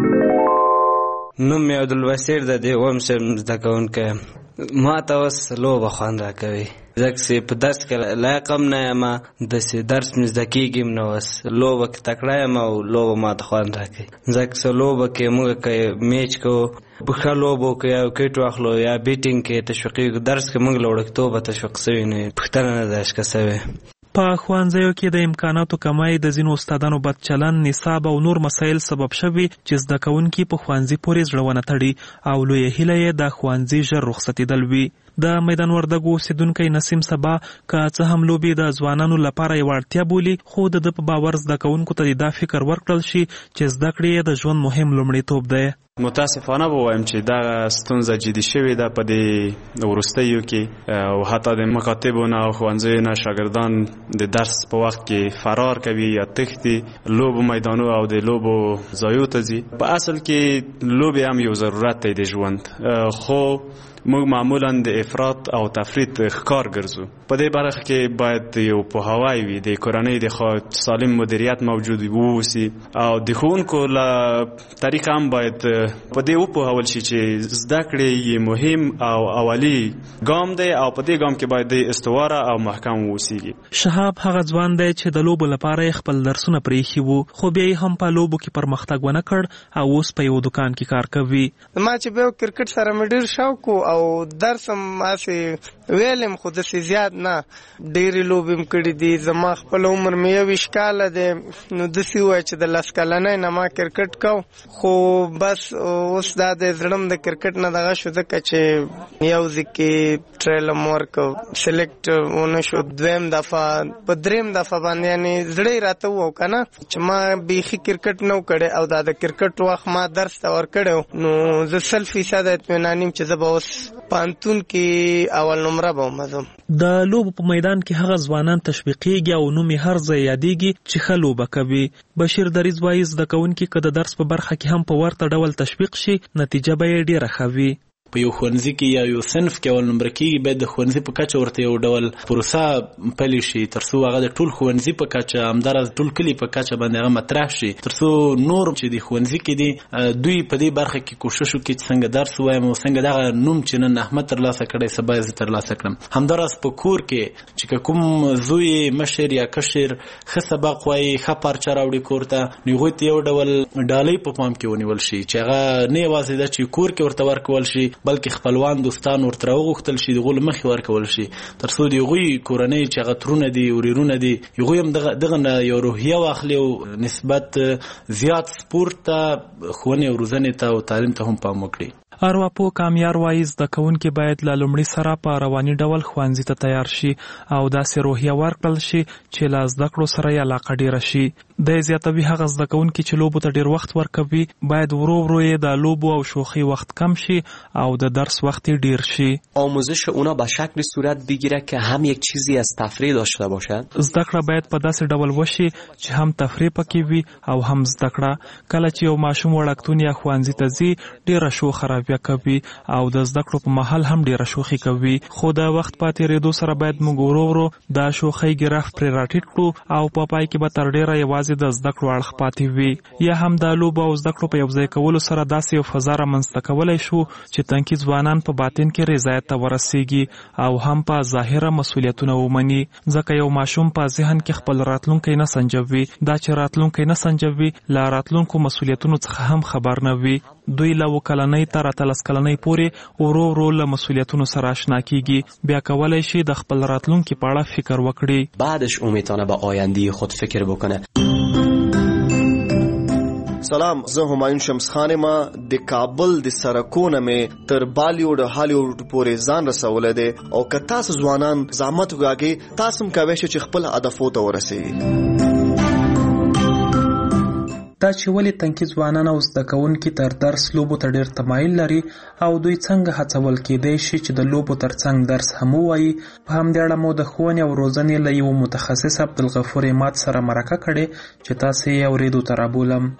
نوم مې عبدالبصیر ده، د اووم صنف زده کوونکی یم. ما ته اوس لوبه خوند راکوي، ځکه چې په درس کې لایق هم نه یم، داسې درس مې زده کېږي هم نه، اوس لوبه کې تکړه یم او لوبه ما ته خوند راکوي. ځکه چې لوبه کې موږ که میچ کوو، په ښه لوبو کې یا وکټ واخلو یا بیټینګ کې تشویقي، درس کې موږ له وړکتوبه تشویق سوي نه یو، پوښتنه نه ده اشکه سوې. په ښوونځیو کې د امکاناتو کمای د ځینو استادانو بد چلن، نصاب او نور مسایل سبب شوي چې زده کوونکي په ښوونځي پورې زړه ونه تړي او لویه هیله یې د ښوونځي ژر رخصتېدل وي. د میدان وردګو اوسېدونکی نسیم سبا که څه هم لوبې د ځوانانو لپاره یوه اړتیا بولي، خو د ده په باور زده کوونکو ته دا فکر ورکړل شي چې زده کړې یې د ژوند مهم لومړیتوب دی. متاسفانه به وایم چې دا ستونزه جدي شوې ده په دې وروستیو کې، او حتی د مکاتبو نه او ښوونځیو نه شاګردان د درس په وخت کې فرار کوي یا تښتي، لوبو میدانو او د لوبو ځایو ته ځي. په اصل کې لوبې هم یو ضرورت دی د ژوند، خو موږ معمولا د افراط او تفریط ښکار ګرځو. په دې برخه کې باید یو پوهاوی وي، د کورنۍ د سالم مدیریت موجود ووسي او د ښوونکو له طریقه هم باید په دې وپوهول شي چې زده کړې یې مهم او اولي ګام دی او په دې ګام کې باید د استواره او محکم ووسیږي. شهاب هغه ځوان دی چې د لوبو لپاره خپل درسونه پرېښي وو، خو بیا یې هم په لوبو کې پرمختګ ونه کړ او اوس په یو دکان کې کار کوي. ما چې به کرکټ سره مې ډېر شوق و او درس هم ماسې ویلم خو داسې زیات نه ډېرې لوبې م کړي دي. زما خپل عمر مې یوویشت کاله دی نو داسې ووایه چې د لس کلنۍ نه ما کرکټ کو خو بس اوس دا د زړه م د کرکټ نه دغه شو ځکه چې یو ځای کې ټرایل م ورکړ سلیکټ ونه شو دویم دفعه په دریم دفعه باندې یعنې زړه یې راته ووو که نه چې ما بیخي کرکټ نه و کړی او دا د کرکټ وخت ما درس ته ورکړی نو زه سل فیصده اطمینان یم چې زه به اوس پوهنتون کې اول نمره به ومزم. د لوبو په میدان کې هغه ځوانان تشویقېږي او نوم یې هر ځای یادېږي چې ښه لوبه کوي. بشیر دریځ وایي زده کوونکي که د درس په برخه کې هم په ورته ډول تشویق شي نتیجه به یې ډېره ښه وي. په یو ښوونځي کې یا یو صنف کې اول نمبر کېږي باید د ښوونځي په کچه ورته یو ډول پروسه پلي شي تر څو هغه د ټول ښوونځي په کچه همداراز ټول کلي په کچه باندې هغه مطرح شي تر څو نور چې د ښوونځي کې دي دوی په دې برخه کې کوشش وکړي چې څنګه درس ووایم او څنګه دغه نوم چې نن احمد ترلاسه کړی سبا یې زه ترلاسه کړم. همداراز په کور کې چې کوم زوی مشر یا کشر ښه سبق وایي ښه پارچه راوړي کور ته نو هغوی ته یو ډول ډالۍ په پام کې ونیول شي چې هغه نه یوازې ده چې کور کې ورته ورکول شي بلکې خپلوان دوستان ورته وغوښتل شي د غول مخې ورکول شي تر څو د هغوی کورنۍ چې هغه ترونه دي وریرونه دي هغوی هم دغه نه یو روحیه واخلي او نسبت زیات سپورت ته ښوونې او روزنې ته او تعلیم ته هم پام وکړي. ارواپو کامیار وایي زده کوونکي باید له لومړي سره په رواني ډول ښوونځي ته تیار شي او داسې روحیه ورکړل شي چې له زده کړو سره یې علاقه ډېره شي. دی زیاتوي هغه زده کوونکي چې لوبو ته ډېر وخت ورکوي باید ورو ورو یې د لوبو او شوخی وقت کم شي او د درس وقت ډیر شي. آموزش اونا به شکلی صورت بگیره که هم یک چیزی از تفریح داشته باشد. زده کړه باید په داسې ډول وشي چې هم تفریح پکې وي او هم زده کړه. کله چې یو ماشوم وړکتون یا ښوونځي ته ځي ډېره شوخه راویه کوي او د زده کړو په مهال هم ډېره شوخي کوي خو د وخت په تېرېدو سره باید موږ ورو ورو دا شوخۍ ګرف پرې راټیټ کړو او په پای کې به تر ډېره یوازې د زده کړو اړخ پاتې وي. یا هم د لوبو او زده کړو په یوځای کولو سره داسې یو فضا رامنځته کولی شو چې تنکي ځوانان په باطن کې رضایت ته ورسیږي او هم په ظاهره مسؤلیتونه ومني ځکه یو ماشوم په ذهن کې خپل راتلونکی نه سنجوي دا چې راتلونکی نه سنجوي له راتلونکو مسؤلیتونو څخه هم خبر نه وي. دوی له اوه کلنۍ تر اتلس کلنۍ پورې ورو ورو له مسؤلیتونو سره آشنا کیږي بیا کولی شي د خپل راتلونکي په اړه فکر وکړي. بعدش او میتونه به آینده خود فکر بکنه. سلام زه همایون شمس خان ما د کابل د سرکونه مې تر بالیوډ هالیوډ پورې ځان رسولی دی او که تاسو ځوانان زحمت وګاږئ تاسو هم کولی شئ چې خپل هدفو ته ورسوئ. دا چې ولې تنکي ځوانان او زده کوونکي تر درس لوبو ته ډېر تمایل لري او دوی څنګه هڅول کېدی شي چې د لوبو ترڅنګ درس هم ووایي په همدې اړه مو د ښوونې او روزنې له یوه متخصص عبدالغفور عماد سره مرکه کړې چې تاسې یې اورېدو ته رابولم.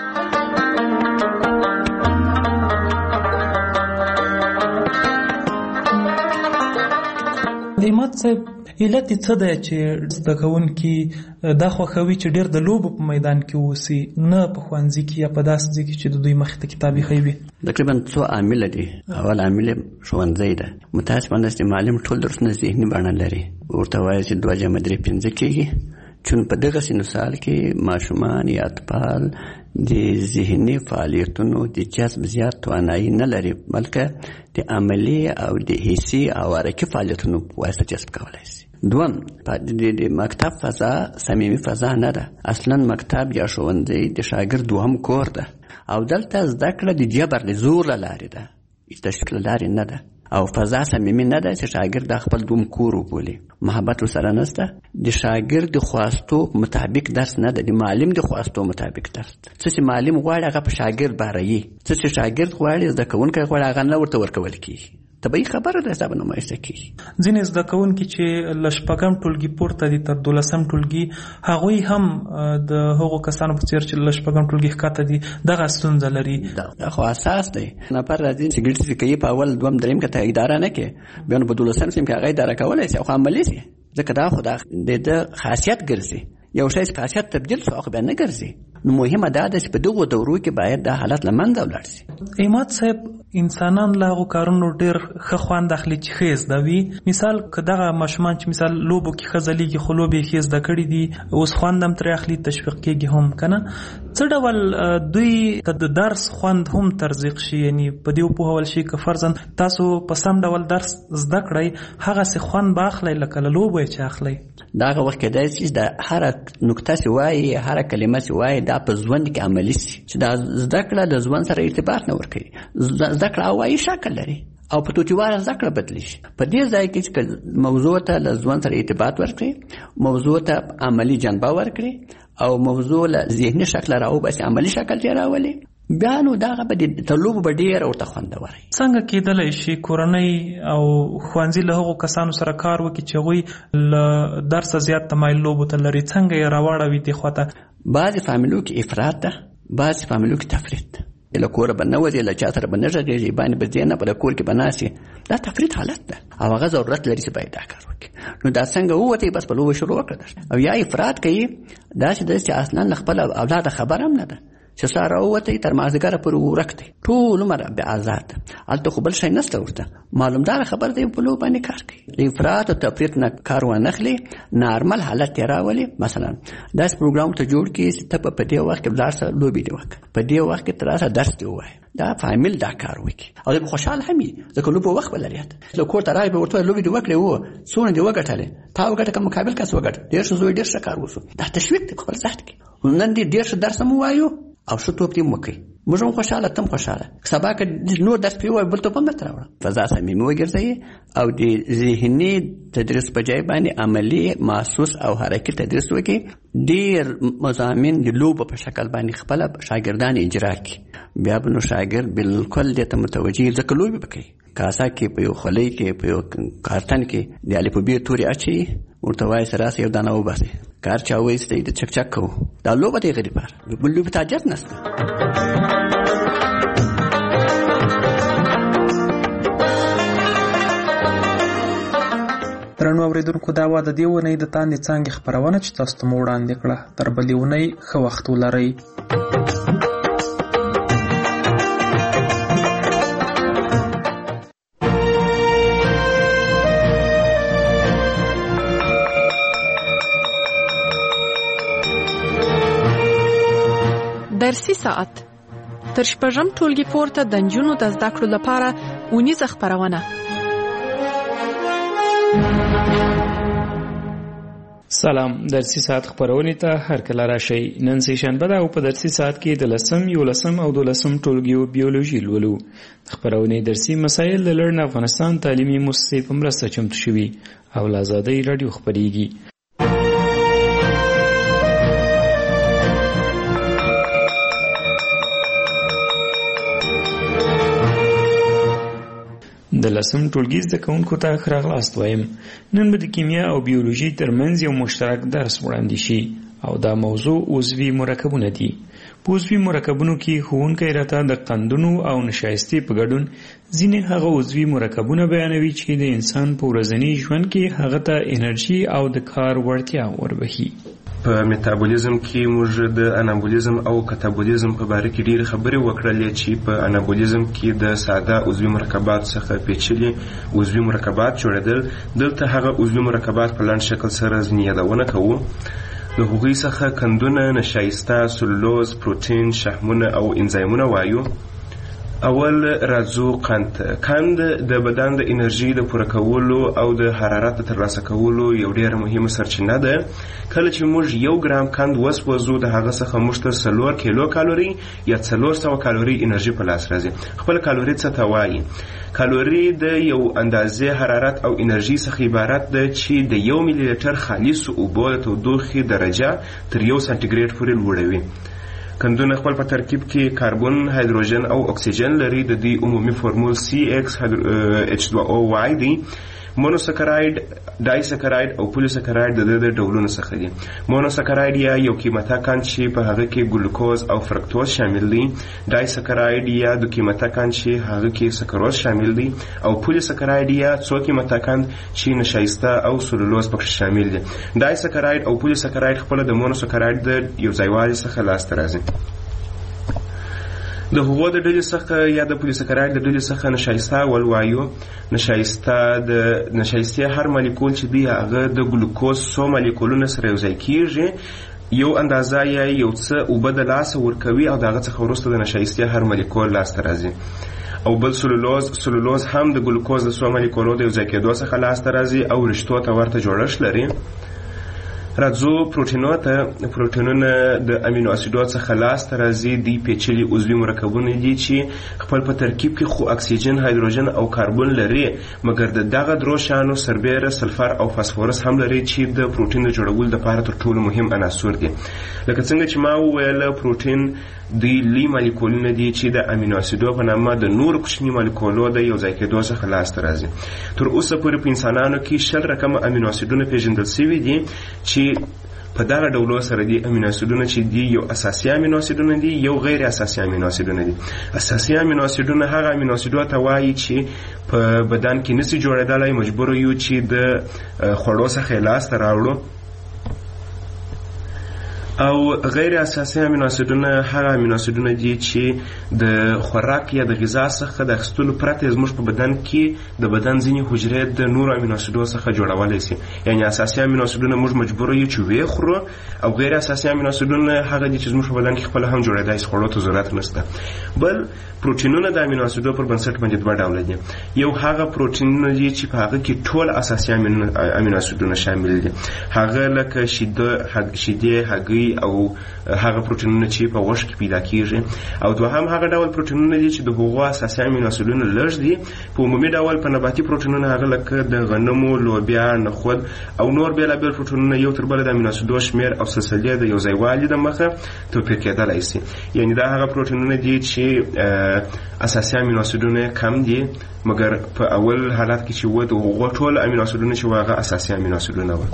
عماد صاحب علت څه دی چې زده کوونکي دا خوښوي چې ډېر د لوبو په میدان کې اوسي نه په ښوونځي کې یا په داسې ځای کې چې د دوی مخې ته کتاب ایښی وي؟ تقریبا څو عامله دي. اول عامل ښوونځی ده. متاسفانه چې معلم ټول درسونه ذهني بڼه لري ورته وایي چې دوه جمع درې پنځه کېږي چون په دغه سن سال کې ماشومان یا اطفال د ذهني فعالیتونو د جذب زیات توانایي نه لري بلکې د عملي او د حسي او حرکي فعالیتونو په واسطه جذب کولی شي. دوم د مکتب فضا صمیمي فضا نه ده. اصلا مکتب یا ښوونځی د شاګرد دوهم کور ده او دلته زده کړه د جبر د زور له لارې ده د تشویق له لارې نه ده او فضا صمیمي نه ده چې شاګرد د خپل دوم کور وبولي. محبت ورسره نشته. د شاګرد د خواستو مطابق درس نه ده د معلم د خواستو مطابق درس. څه چې معلم غواړي هغه په شاګرد باروي څه چې شاګرد غواړي زده کوونکی غواړي هغه نه ورته ورکول کېږي. طبیعي خبره ده حساب نمایسته کېږي. ځینې زده کوونکي چې له شپږم ټولګي پورته دي تر دولسم ټولګي هغوی هم د هغو کسانو په څېر چې له شپږم ټولګي ښکته دي دغه ستونزه لري. دا خو اساس دی. نفر راځي سګرټ څکوي کوي په اول دوم دریم کې ته اداره نه کوي بیا نو په دولسم سیم کې هغه اداره کولی شي خو عملي شي ځکه دا خو د ده خاصیت ګرځي. یو شی چې خاصیت تبدیل شو خو بیا نه ګرځي. نو مهمه دا ده چې په دغو دورو کې باید دا حالت له منځه ولاړ شي. عماد صاحب انسانان له هغو کارونو ډېر ښه خوند اخلي چې ښه زده وي. مثال که دغه ماشومان چې مثال لوبو کې ښه ځلیږي خو لوبې یې ښې زده کړي دي اوس خوند هم ترې اخلي تشویق کېږي هم که نه څه ډول دوی ته د درس خوند هم ترزیق شي یعنی په دې وپوهول شي که فرضاً تاسو په سم ډول درس زده کړئ هغسې خوند به اخلئ لکه له لوبو یې چې اخلئ. دا هغه وخت کېدای شي چې د هره نکته چې وایي هره کلمه چې وایي دا په ژوند کې عملي شي چې دا زده کړه د ژوند سره ارتباط نه ورکوي. زده کړه هوایي شکل لري او په توتیواره زده کړه بدلی شي. په دې ځای کې چې موضوع ته له ژوند سره ارتباط ورکړي موضوع ته عملي جنبه ورکړي او موضوع له ذهني شکل راوباسي عملي شکل یې راولي بیا نو دغه به د تلوب به ډېر ورته خوندور وي. څنګه کېدلی شي کورنۍ او ښوونځي له هغو کسانو سره کار وکړي چې هغوی له درسه زیات تمایل لوبو ته لري څنګه یې راواړوي دې خوا ته؟ بعضې فامیلو کې افراط ده بعضې فامیلو کې تفرید ده. له کوره به نه وځي له چا سره به نه غږېږي باندې به ځې نه په کور کې به ناستې دا تفرید حالت ده او هغه ضرورت لري چې باید دا کار وکړي. نو دا څنګه ووتې بس په لوبه شروع وکړه او یا افراط کوي داسې ده چې اصلا له خپل اولاده خبر هم نه ده چې ساره ووتې تر مازدیګره پورې ورک دی ټول عمر به آزاد هلته خو بل شی نشته ورته معلومداره خبر دی په لوبه باندې کار کوي. له افراط او تفریط نه کار وانخلي نارمل حالت یې راولي. مثلا داسې پروګرام ته جوړ کړي چې ته په دې وخت کې لاړ شه لوبې دې وکړه په دې وخت کې تر راسه درس دې ووایه دا فامیل دا کار وکړي او دی خوشحال هم وي ځکه لوبه وخت به لري. له کور ته راغی به ورته لوبې دې وکړې وه څونه دې وګټلې تا وګټه که مقابل کس وګټه ډېر ښه زوی ډېر ښه کار وشو دا تشویق دی په خپل ذات کې. نن دې ډېر ښه درس هم ووایو او ښه توپ دې وکړي موږ هم خوشحاله تم خوشحاله سبا که نور درس پرې ووایو بل توپ هم درته راوړه. فضا صمیمي وګرځوي او د ذهني تدریس په ځای باندې عملي محسوس او حرکي تدریس وکړي. ډېر مضامین د لوبو په شکل باندې خپله شاګردان اجرا کړي بیا به نو شاګرد بالکل دې ته متوجه ځکه لوبې به کوي کاسه کې په یو خولۍ کې په یو کارتن کې د الفبې تورې اچوي ورته وایي چې راسه یو دانه وباسئ کار چا وایستی د چک چک کوو دا لوبه دی غیر لپاره بل لوبې ته حاجت نشته. درنو اورېدونکو دا وه د دې اونۍ د تاندې څانګې خپرونه چې تاسو ته مو وړاندې کړه. تر بلې اونۍ ښه وخت ولرئ. درسي ساعت تر شپږم ټولګي پورته د نجونو د زده کړو لپاره اونیزه خپرونه. سلام درسي ساعت خپرونې ته هر کله راشئ. نن سه شنبه ده او په درسي ساعت کې د لسم یولسم او دولسم ټولګیو بیولوژي لولو. خپرونې درسي مسایل د لړن افغانستان تعلیمي مؤسسې په مرسته چمتو شوي او له آزادۍ راډیو خپرېږي. د لسم ټولګي زده کوونکو ته ښه راغلاست وایم. نن به د کیمیا او بیولوژي ترمنځ یو مشترک درس وړاندې شي او دا موضوع عضوي مرکبونه دي. په عضوي مرکبونو کې ښوونکی راته د قندونو او نشایستې په ګډون ځینې هغه عضوي مرکبونه بیانوي چې د انسان په ورځني ژوند کې هغه ته انرژي او د کار وړتیا وربخي. په میتابولیزم کې موږ د انابولیزم او کتابولیزم په باره کې ډېرې خبرې وکړلې چې په انابولیزم کې د ساده عضوي مرکبات څخه پیچلي عضوي مرکبات جوړېدل. دلته هغه عضوي مرکبات په لنډ شکل سره ځینې یادونه کوو. د هغوی څخه قندونه، نشایسته، سلولوز، پروتین، شحمونه او انزایمونه وایو. اول راځو قند. قند د بدن د انرژي د پوره کولو او د حرارت د ترلاسه کولو یو ډېره مهمه سرچینه ده. کله چې موږ یو ګرام قند وسوځو د هغه څخه موږ ته څلور کیلو کالوري یا څلور سوه کالوري انرژي په لاس راځي. خپل کالوري څه ته وایي؟ کالوري د یو اندازې حرارت او انرژي څخه عبارت ده چې د یو ملي لیټر خالصو اوبو د تودوخې درجه تر یو سانتیګریډ پورې لوړوي. قندونه خپل په ترکیب کې کاربن، هایدروجن او اکسیجن لري. د دې عمومي فرمول سی ایکس ایچ دوه او واي دی. مونوسکراید، ډایسکراید او پولیسکراید د د ډولونو څخه دي. مونوسکراید یا یو قیمته کان چې په هغه کې ګلوکوز او فرکتوز شامل دي، ډایسکراید یا دو قیمته کان چې هغه کې سکروز شامل دي، او پولیسکراید یا څو قیمته کان چې نشایسته او سلولوز پکې شامل دي. ډایسکراید او پولیسکراید خپل د مونوسکراید د یو ځایوالي څخه لاسته راځي. د هغو د ډلې څخه یا د پولیسکراید د ډلې څخه نشایسته ولوایو. نشایسته د نشایستې هر مالیکول چې دی هغه د ګلوکوز څو مالیکولونه سره یو ځای کیږي، یو اندازه یا یو څه اوبه د لاسه ورکوي او د هغه څخه وروسته د نشایستې هر مالیکول لاسته راځي. او بل سلولوز سلولوز هم د ګلوکوز د څو مالیکولو د یو ځای کېدو څخه لاسته راځي او رشتو ته ورته جوړښت لري. راځو پروټینونو ته. پروټینونه د امینو اسیدو څخه لاسته راځي. دوی پیچلي عضوي مرکبونه دي چې خپل په ترکیب کې خو اکسیجن، هایدروجن او کاربن لري، مګر د دغه درو شانو سربیره، سلفر او فاسفورس هم لري چې د پروټین د جوړولو لپاره تر ټولو مهم عناصر دي. لکه څنګه چې ما وویل، پروټین دوی لوی مالیکولونه دي چې د امینو اسیدو په نامه د نورو کوچني مالیکولو د یو ځای کېدو څخه لاسته راځي. تر اوسه پورې په انسانانو کې شل رقمه امینو اسیدونه پیژندل شوي دي چې په دغه ډولو سره دي. امینو اسیدونه چې دي یو اساسي امینو اسیدونه دي، یو غیر اساسي امینو اسیدونه دي. اساسي امینو اسیدونه هغه امینو اسیدو ته وایي چې په بدن کې نشي جوړېدلی، مجبور یو چې د خوړو څخه لاسته راوړو. او غیر اساسي امینو اسیدونه هغه امینو اسیدونه دي چې د خوراک یا د غذا څخه د اخیستلو پرته زموږ په بدن کې د بدن ځینې حجرې د نورو امینو اسیدو څخه جوړولی شي. یعنې اساسي امینو اسیدونه موږ مجبور یو چې ویې خورو، او غیر اساسي امینو اسیدونه هغه دي چې زموږ په بدن کې خپله هم جوړېدای شي، خوړو ته ضرورت نشته. بل پروټینونه د امینو اسیدو پر بنسټ باندې دوه ډوله دي. یو هغه پروټینونه دي چې په هغه کې ټول اساسي امینو اسیدونه شامل دي، هغه لکه شیدې، هګۍ او هغه پروټینونه چې په غوښه کې پیدا کیږي. او دوهم هغه ډول پروټینونه دي چې د هغو اساسي امینو اسیدونه لږ دي. په عمومي ډول په نباتي پروټینونه هغه لکه د غنمو، لوبیا، نخود او نور بېلابېل پروټینونه یو تر بله د امینو اسیدو شمېر او سلسلې د یو ځایوالي د مخه توپیر کېدلی شي. یعنې دا هغه پروټینونه دي چې اساسي امینو اسیدونه کم دي، مګر په اول حالت کې چې و د هغو ټول امینو اسیدونه چې و هغه اساسي امینو اسیدونه وه.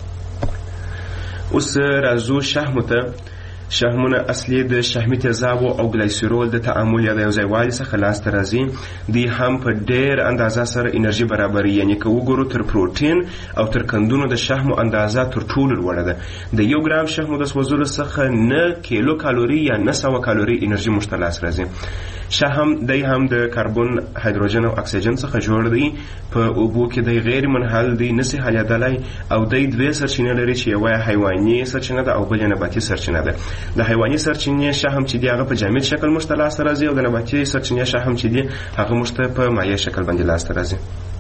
اوس راځو شحمو ته. شحمونه اصلي د شحمي تیزابو او ګلایسیرول د تعامل یا د یو ځایوالي څخه لاسته راځي. دوی هم په ډېر اندازه سره انرژي برابروي. یعنې که وګورو تر پروټین او تر کندونو د شحمو اندازه تر ټولو لوړه ده. د یو ګرام شحمو د سوځولو څخه نه کیلو کالوري یا نه سوه کالوري انرژي موږ ته لاس راځي. شحم دی هم د کاربن، هایدروجن او اکسیجن څخه جوړ دی. په اوبو کې دی غیر منحل دی، نسي حلیدلی، او دی دوې سرچینې لري چې یوه حیواني سرچینه ده او بل یې نباتي سرچینه ده. د حیواني سرچینې شحم چې دی هغه په جامد شکل موږ ته لاسته راځي، او د نباتي سرچینې شحم چې دی هغه موږ ته په مایع شکل باندې لاسته راځي.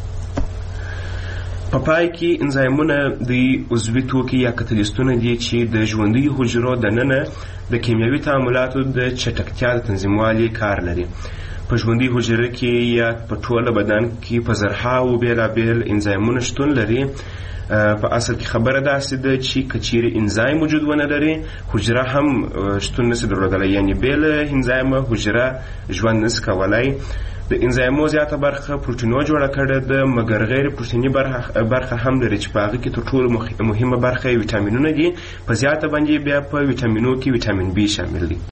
په پای کې انزایمونه د عضوي توکي یا کتلیستونه دي چې د ژوندیو حجرو دننه د کیمیاوي تعاملاتو د چټکتیا د تنظیموالي کار لري. په ژوندي حجره کې یا په ټوله بدن کې په زرهاوو بېلابېل انزایمونه شتون لري. په اصل کې خبره داسې ده چې که چیرې انزایم وجود ونه لري، حجره هم شتون نشي درلودلی. یعنې بې له انزایمه حجره ژوند نشي کولی. د انزایمو زیاته برخه پروټینو جوړه کړې ده، مګر غیر پروټیني برخه هم لري چې په هغه کې تر ټولو مهمه برخه یې ویټامینونه دي. په زیاته باندې بیا په ویټامینو کې ویټامین بي شامل دی.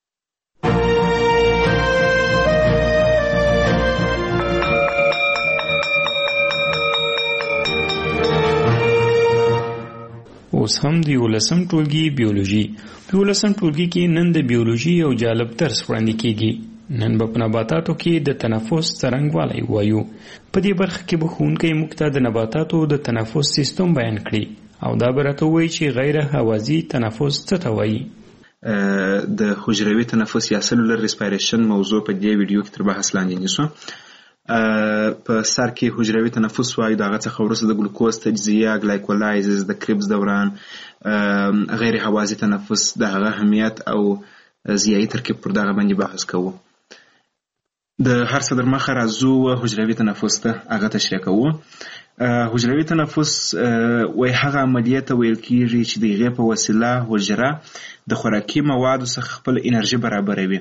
اوس هم د یولسم ټولګي بیولوژي. په یولسم ټولګي کې نن د بیولوژي یو جالب درس وړاندې کیږي. نن به په نباتاتو کې د تنفس څرنګوالی وایو. په دې برخه کې به ښوونکی موږ ته د نباتاتو د تنفس سیستم بیان کړي، او دا به راته ووایي چې غیر هوازي تنفس څه ته وایي. د حجروي تنفس یا سلولر ریسپایریشن موضوع په دې ویډیو کې تر بحث لاندې نیسو. په سر کې حجروي تنفس وایو، د هغه څخه وروسته د ګلوکوز تجزیه، ګلایکولایزز، د کریبس دوران. غیر هوازي تنفس، د هغه اهمیت او ضیایي ترکیب پر دغه باندې بحث کوو. د هر څه در مخه راځو حجروي تنفس ته، هغه تشریح کوو. حجروي تنفس وایي هغه عملیه ته ویل کیږي چې د هغې په وسیله حجره د خوراکي موادو څخه خپل انرژي برابروي.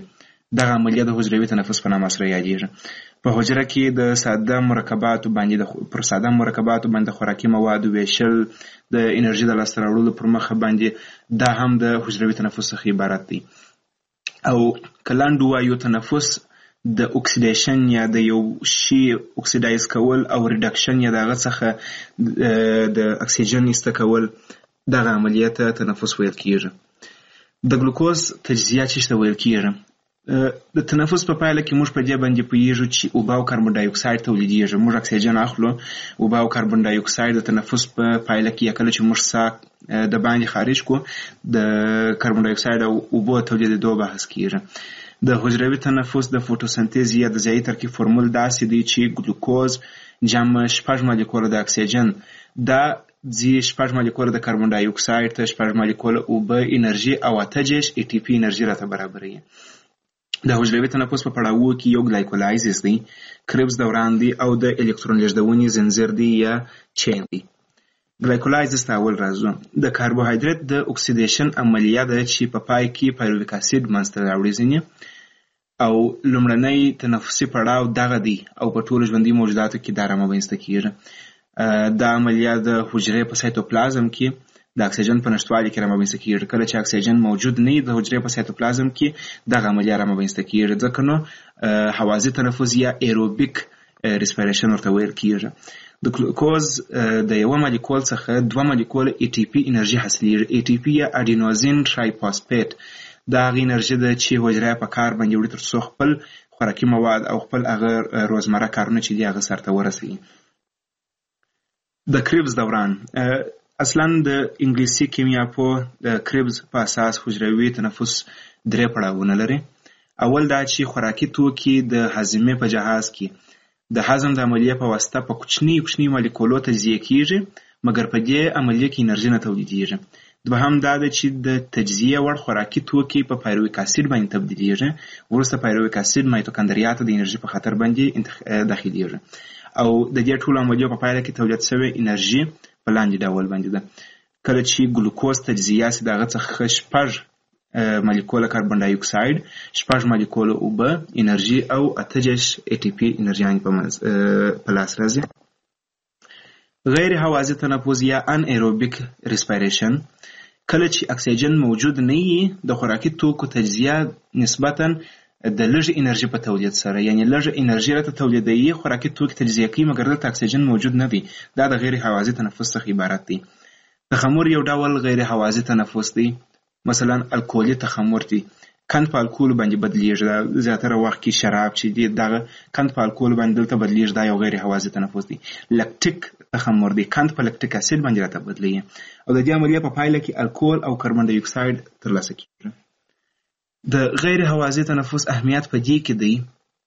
دغه عملیه د حجروي تنفس په نامه سره یادیږي. په حجره کې د ساده مرکباتو باندې پر ساده مرکباتو باندې خوراکي مواد ویشل د انرژي د لاسته راوړلو پر مخ باندې دا هم د حجروي تنفس څخه عبارت دی. او کلاندو وایو تنفس د اکسیډیشن یا د یو شی اکسیډایز کول او ریډکشن یا دغه څخه د اکسیجن ایسته کول دغه عملیه ته تنفس ویل کیږي. د ګلوکوز تجزیه چې ویل کیږي د تنفس په پایله کې موږ په دې باندې پوهیږو چې اوبه او کاربن ډای اکساید تولیدیږي. موږ اکسیجن اخلو، اوبه او کاربن ډای اکساید د تنفس په پایله کې کله چې موږ ساه د باندې خارج کو د کاربن ډای اکساید او اوبو تولیدېدو بحث کیږي. د حجروي تنفس د فوټوسنتیز یا د ځایي ترکیب فورمول داسې دی چې ګلوکوز جمع شپږ مالیکوله د اکسیجن دا زی شپږ مالیکوله د کاربن ډای اکساید ته شپږ مالیکوله اوبه انرژي او اته دېرش ای ټي پي انرژي راته برابروي. د حجروي تنفس په پړاوو کې یو ګلایکولایزس دی، کربس دوران دی او د الکترون لیږدونې زنځیر دی یا چین دی. ګلایکولایزس ته اول راځو. د کاربوهایډریټ د اکسیډیشن عملیه ده چې په پای کې پایرویک اسید منځته راوړي ځینې او لومړنی تنفسي پړاو دغه دی او په ټولو ژوندي موجوداتو کې دا رامنځته کیږي. دا عملیه د حجرې په سایتوپلازم کې د اکسیجن په نشتوالي کې رامنځته کیږي. کله چې اکسیجن موجود نه وي د حجرې په سایتوپلازم کې دغه عملیه رامنځته کیږي. ځکه نو هوازي تنفس یا ایروبیک ریسپیریشن ورته ویل کیږي. د ګلوکوز د یو مالیکول څخه دوه مالیکول ای ټي پي انرژي حاصلیږي. ای ټي پي یا اډینوزین ټرایفاسفیټ دا هغه انرژي ده چې حجره په کار باندې وړي ترڅو خپل خوراکي مواد او خپل هغه روزمره کارونه چې دي هغه سرته ورسوي. د کربس دوران اصلا د انګلیسي کیمیا په د کربس په اساس حجروي تنفس درې پړاوونه لري. اول دا چې خوراکي توکي د هضمې په جهاز کې د هضم د عملیې په واسطه په کوچني کوچني مالیکولو تجزیه کیږي، مګر په دې عملیې کې انرژي نه تولیدیږي. دوهم دا ده چې د تجزیه وړ خوراکي توکي په پایرویک اسید باندې تبدیلیږي، وروسته پایرویک اسید مایتوکاندریا ته د انرژي په خاطر باندې داخليږي او د دې ټولو عملیو په پایله کې تولید شوی انرژي په لاندې ډول باندې ده. کله چې ګلوکوز تجزیه سي دغه څخه شپږ مالیکوله کاربن ډای اکساید، شپږ مالیکوله اوبه انرژي او اته دېرش ای ټي پي انرژي په لاس راځي. غیر هوازي تنفس یا ان ایروبیک ریسپیریشن کله چې اکسیجن موجود نه وي د خوراکي توکو تجزیه نسبتاً د لږ انرژي په تولید سره، یعنی لږ انرژي راته تولیدوي، خوراکي توکي تجزیه کوي مګر دلته اکسیجن موجود نه دی. دا د غیر هوازي تنفس څخه عبارت دی. تخمر یو ډول غیر هوازي تنفس دی. مثلا الکولي تخمر دی، کند په الکول باندې بدلیږي. زیاتره وخت کې شراب چې دی دغه کند په الکول باندې دلته بدلیږي، دا یو غیر هوازي تنفس دی. لکټیک تخمر دی، کند په لکټیک اسید باندې راته بدلیږي او د دې عملیې په پایله کې الکول او کاربن ډای اکساید ترلاسه کیږي. د غیر هوازي تنفس اهمیت په دې کې دی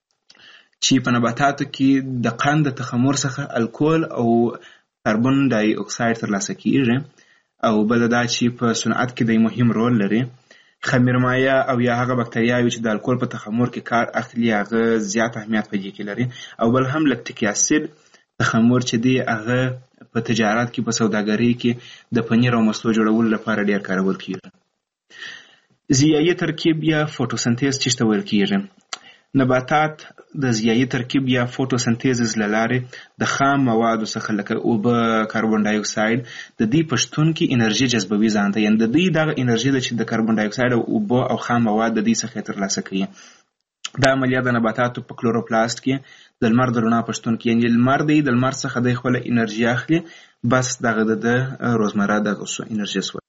چې په نباتاتو کې د قند د تخمر څخه الکول او کاربن ډای اکساید ترلاسه کیږي او بل دا چې په صنعت کې د مهم رول لري. خمیرمایه او یا هغه بکتریاوي چې د الکول په تخمر کې کار اخلي هغه زیات اهمیت په دې کې لري. او بل هم لکټیک اسید تخمر چې دی هغه په تجارت کې په سوداګرۍ کې د پنیر او مستو جوړولو لپاره ډیر کارول کیږي. ضیایي ترکیب یا فوټوسنتیز چې ویل کیږي. نباتات د ضیایي ترکیب یا فوټوسنتیز له لارې د خام موادو څخه لکه اوبه، کاربن ډای اکساید د دې په شتون کې انرژي جذبوي ځان ته، یعنې د دوی دغه انرژي ده چې د کاربن ډای اکساید او اوبه او خام مواد د دې څخه ترلاسه کوي. دا عملیه د نباتاتو په کلوروپلاست کې د لمر د رڼا په شتون کې، یعنې لمر دی د لمر څخه د خپل انرژي اخلي، بس دغه د روزمره دغه انرژي سو.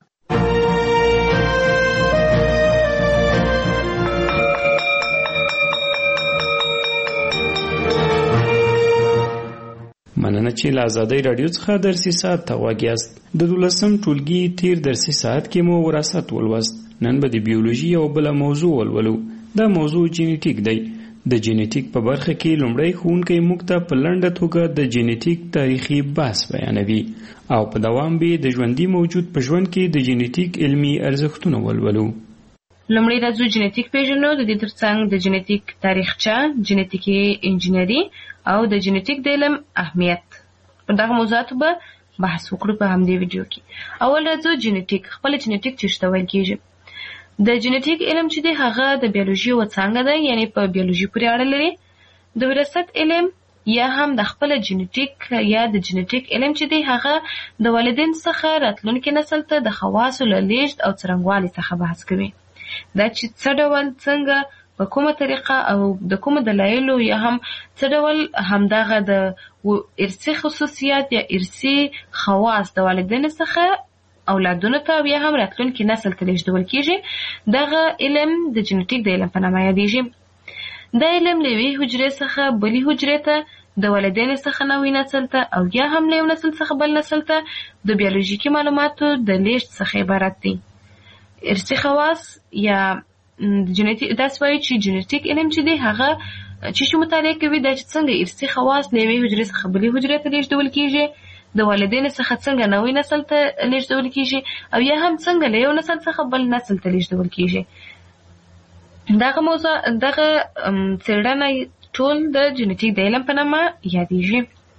مننه چې له ازادۍ راډیو څخه درسي ساعت ته غوږ یاست. د دولسم ټولګي تیر درسي ساعت کې مو وراثت ولوست. نن به د بیولوژي یو بله موضوع ولولو. دا موضوع جینیټیک دی. د جینیټیک په برخه کې لومړی ښوونکی موږ ته په لنډه توګه د جینیټیک تاریخي بحث بیانوي او په دوام به د ژوندي موجود په ژوند کې د جینیټیک علمي ارزښتونه ولولو. لومړی راځو جینیټیک پیژنو. د دې ترڅنګ د جینیټیک تاریخچه، جینیټیکي انجینري او د جینیټیک د علم اهمیت په دغه موضوعاتو به بحث وکړو په همدې ویډیو کې. اول راځو جینیټیک. خپل جینیټیک چې څه ویل کیږي. د جنټیک علم چې دی هغه د بیولوژي یوه څانګه ده، یعنې په بیولوژي پورې اړه لري. د وراثت علم یا هم د خپل جنټیک یا د جنټیک علم چې دی هغه د والدین څخه راتلونکي نسل ته د خواصو له لیږد او څرنګوالي څخه بحث کوي. دا چې څه ډول څنګه په کومه طریقه او د کومو دلایلو یا هم څه ډول همدغه د ارثي خصوصیات یا ارثي خواص د والدینو څخه اولادونو ته او یا هم راتلونکي نسل ته لیږدول کیږي، دغه علم د جنټیک د علم په نامه یادیږي. دا علم له یوې حجرې څخه بلې حجرې ته، د والدینو څخه نوي نسل ته او یا هم له یو نسل څخه بل نسل ته د بیولوژیکي معلوماتو د لیږد څخه عبارت دی. ارثي خواص یا جنټیک داسې وایي چې جنټیک علم چې دی هغه چې شو مطالعه کوي دا چې څنګه ارثي خواص له یوې حجرې څخه بلې حجرې ته لیږدول کیږي، د والدینو څخه څنګه نوی نسل ته لیږدول کیږي او یا هم څنګه له یو نسل څخه بل نسل ته لیږدول کیږي. دغه موضوع دغه څېړنه ټول د جنټیک د علم په نامه یادیږي.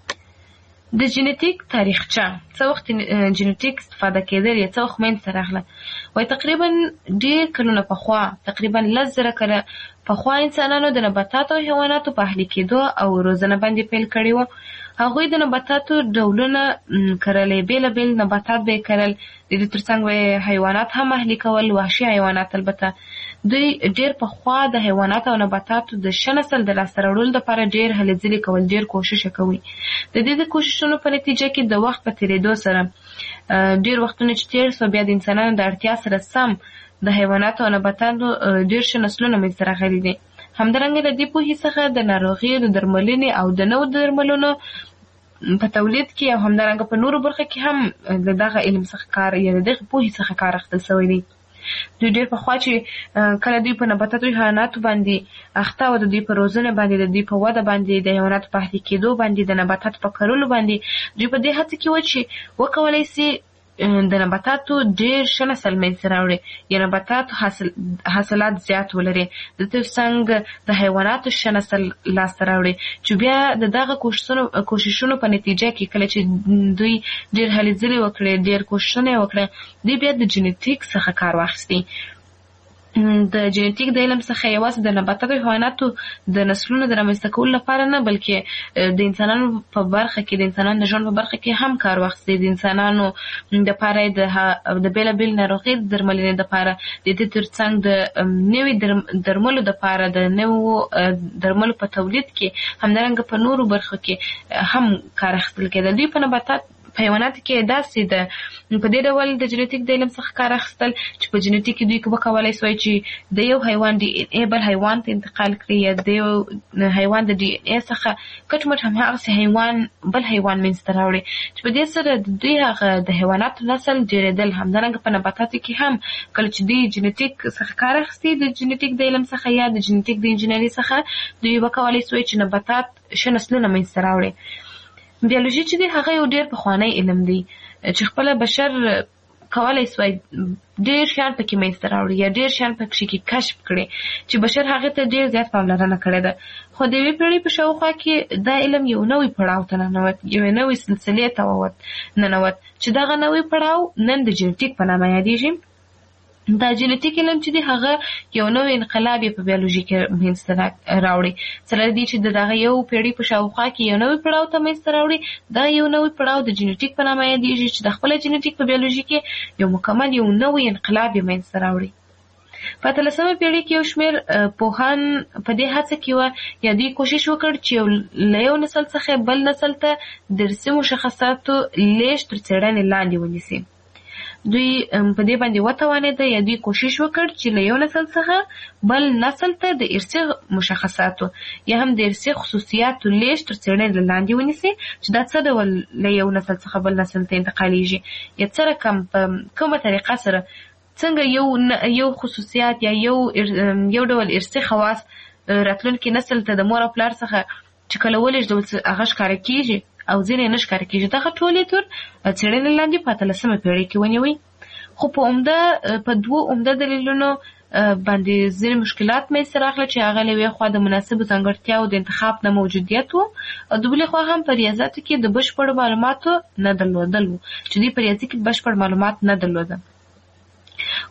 د جنټیک تاریخچه څه وخت جنټیک استفاده کېدل یا څه وخت منځته راغله؟ وایي تقریبا ډېر کلونه پخوا، تقریبا لس زره کاله پخوا انسانانو د نباتاتو او حیواناتو په اهلي کېدو او روزنه باندې پیل کړی و. هغوی د نباتاتو ډولونه کرلې، بېلابېل نباتات به یې کرل، د دې تر څنګ به یې حیوانات هم اهلي کول، وحشي حیوانات. البته دوی ډېر پخوا د حیواناتو او نباتاتو د ښه نسل د لاسته راوړلو لپاره ډېر هلې ځلې کول، ډېر کوښښ یې کوي. د دې د کوښښونو په نتیجه کې د وخت په تېرېدو سره ډېر وختونه چې تېر سو، بیا د انسانانو د اړتیا سره سم د حیواناتو او نباتاتو ډېر ښه نسلونه منځته راغلي دي. همدارنګه د دې پوهې څخه د ناروغیو د درملنې او د نوو درملونو په تولید کې او همدارنګه په نورو برخو کې هم د دغه علم څخه کار یا د دغه پوهې څخه کار اخیستل سوی دی. دوی ډېر پخوا چې کله دوی په نباتاتو حیواناتو باندې اخته او د دوی په روزنه باندې، د دوی په وده باندې، د حیواناتو په اهلي کېدو باندې، د نباتاتو په کرلو باندې، دوی په دې هڅه کې و چې وکولی سي د نباتاتو ډېر ښه نسل منځته راوړي یا نباتاتو حاصل حاصلات زیات ولري، د تر څنګ د حیواناتو ښه نسل لاسته راوړي، چې بیا د دغه کوښښونو په نتیجه کې کله چې دوی ډېر هلې ځلې وکړې، ډېر کوښښونه یې وکړه، دوی بیا د جنټیک څخه کار واخیستی. د جنټیک د علم څخه یوازې د نباتاتو او حیواناتو د نسلونو د رامنځته کولو لپاره نه، بلکې د انسانانو په برخه کې، د انسانانو د ژوند په برخه کې هم کار واخیستی. د انسانانو دپاره د د بېلابېل ناروغۍ د درملنې دپاره، د دې تر څنګ د نوي درملو دپاره، د نوو درملو په تولید کې، همدارنګه په نورو برخو کې هم کار اخیستل کېده. دوی په نباتات په حیواناتو کې داسې ده په دې ډول د جنټیک د علم څخه کار اخیستل چې په جنټیک کې دوی وکولی سوی چې د یو حیوان ډي ان اے بل حیوان ته انتقال کړي، یا د یو حیوان د ډي ان اے څخه کټ مټ هماغسې حیوان بل حیوان منځته راوړي، چې په دې سره د دوی هغه د حیواناتو نسل ډېرېدل. همدارنګه په نباتاتو کې هم کله چې دوی جنټیک څخه کار اخیستي، د جنټیک د علم څخه یا د جنټیک د انجینري څخه، دوی وکولی سوی چې نباتات ښه نسلونه منځته راوړي. بیولوژي چې دی هغه یو ډېر پخوانی علم دی چې خپله بشر کولی سوی ډېر شیان پکې منځته راوړي یا ډېر شیان پکې کې کشف کړي چې بشر هغې ته ډېر زیات پاملرنه کړې ده. خو د یوې پېړۍ په شاوخوا کې دا علم یو نوی پړاو ته ننوت، یوې نوې سلسلې ته ننوت چې دغه نوی پړاو نن د جنټیک په نامه یادېږي. دا جنټیک علم چې دی هغه یو نوی انقلاب یې په بیولوژي کې منځته راوړي، سره دې چې د دغه یو پېړۍ په شاوخوا کې یو نوی پړاو ته منځته راوړي. دا یو نوی پړاو د جنټیک په نامه یادېږي چې د خپله جنټیک په بیولوژي کې یو مکمل یو نوی انقلاب یې منځته راوړي. په اتلسمه پېړۍ کې یو شمېر پوهان په دې هڅه کې وه یا دوی کوښښ وکړ چې له یو نسل څخه بل نسل ته د ارثي مشخصاتو لیږد تر څېړنې لاندې ونیسي. دوی په دې باندې وتوانېده یا دوی کوښښ وکړ چې له یو نسل څخه بل نسل ته د ارثي مشخصاتو یا هم د ارثي خصوصیاتو لیږد تر څېړنې لاندې ونیسي، چې دا څه ډول له یو نسل څخه بل نسل ته انتقالیږي یا څه رقم په کومه طریقه سره څنګه یو یو خصوصیات یا یو یو ډول ارثي خواص راتلونکي نسل ته د مور او پلار څخه چې کله ولېږدول هغه ښکاره کېږي او ځینې نه ښکاره کېږي. دغه ټولې تر څېړنې لاندې په اتلسمه پېړۍ کې ونیوئ. خو په عمده په دوو عمده دلیلونو باندې ځینې مشکلات منځته راغله چې هغه له یوې خوا د مناسبو ځانګړتیاوو د انتخاب نه موجودیت و او د بلې خوا هم په ریاضیاتو کې د بشپړو معلوماتو نه درلودل و چې دوی په ریاضي کې بشپړ معلومات نه درلوده.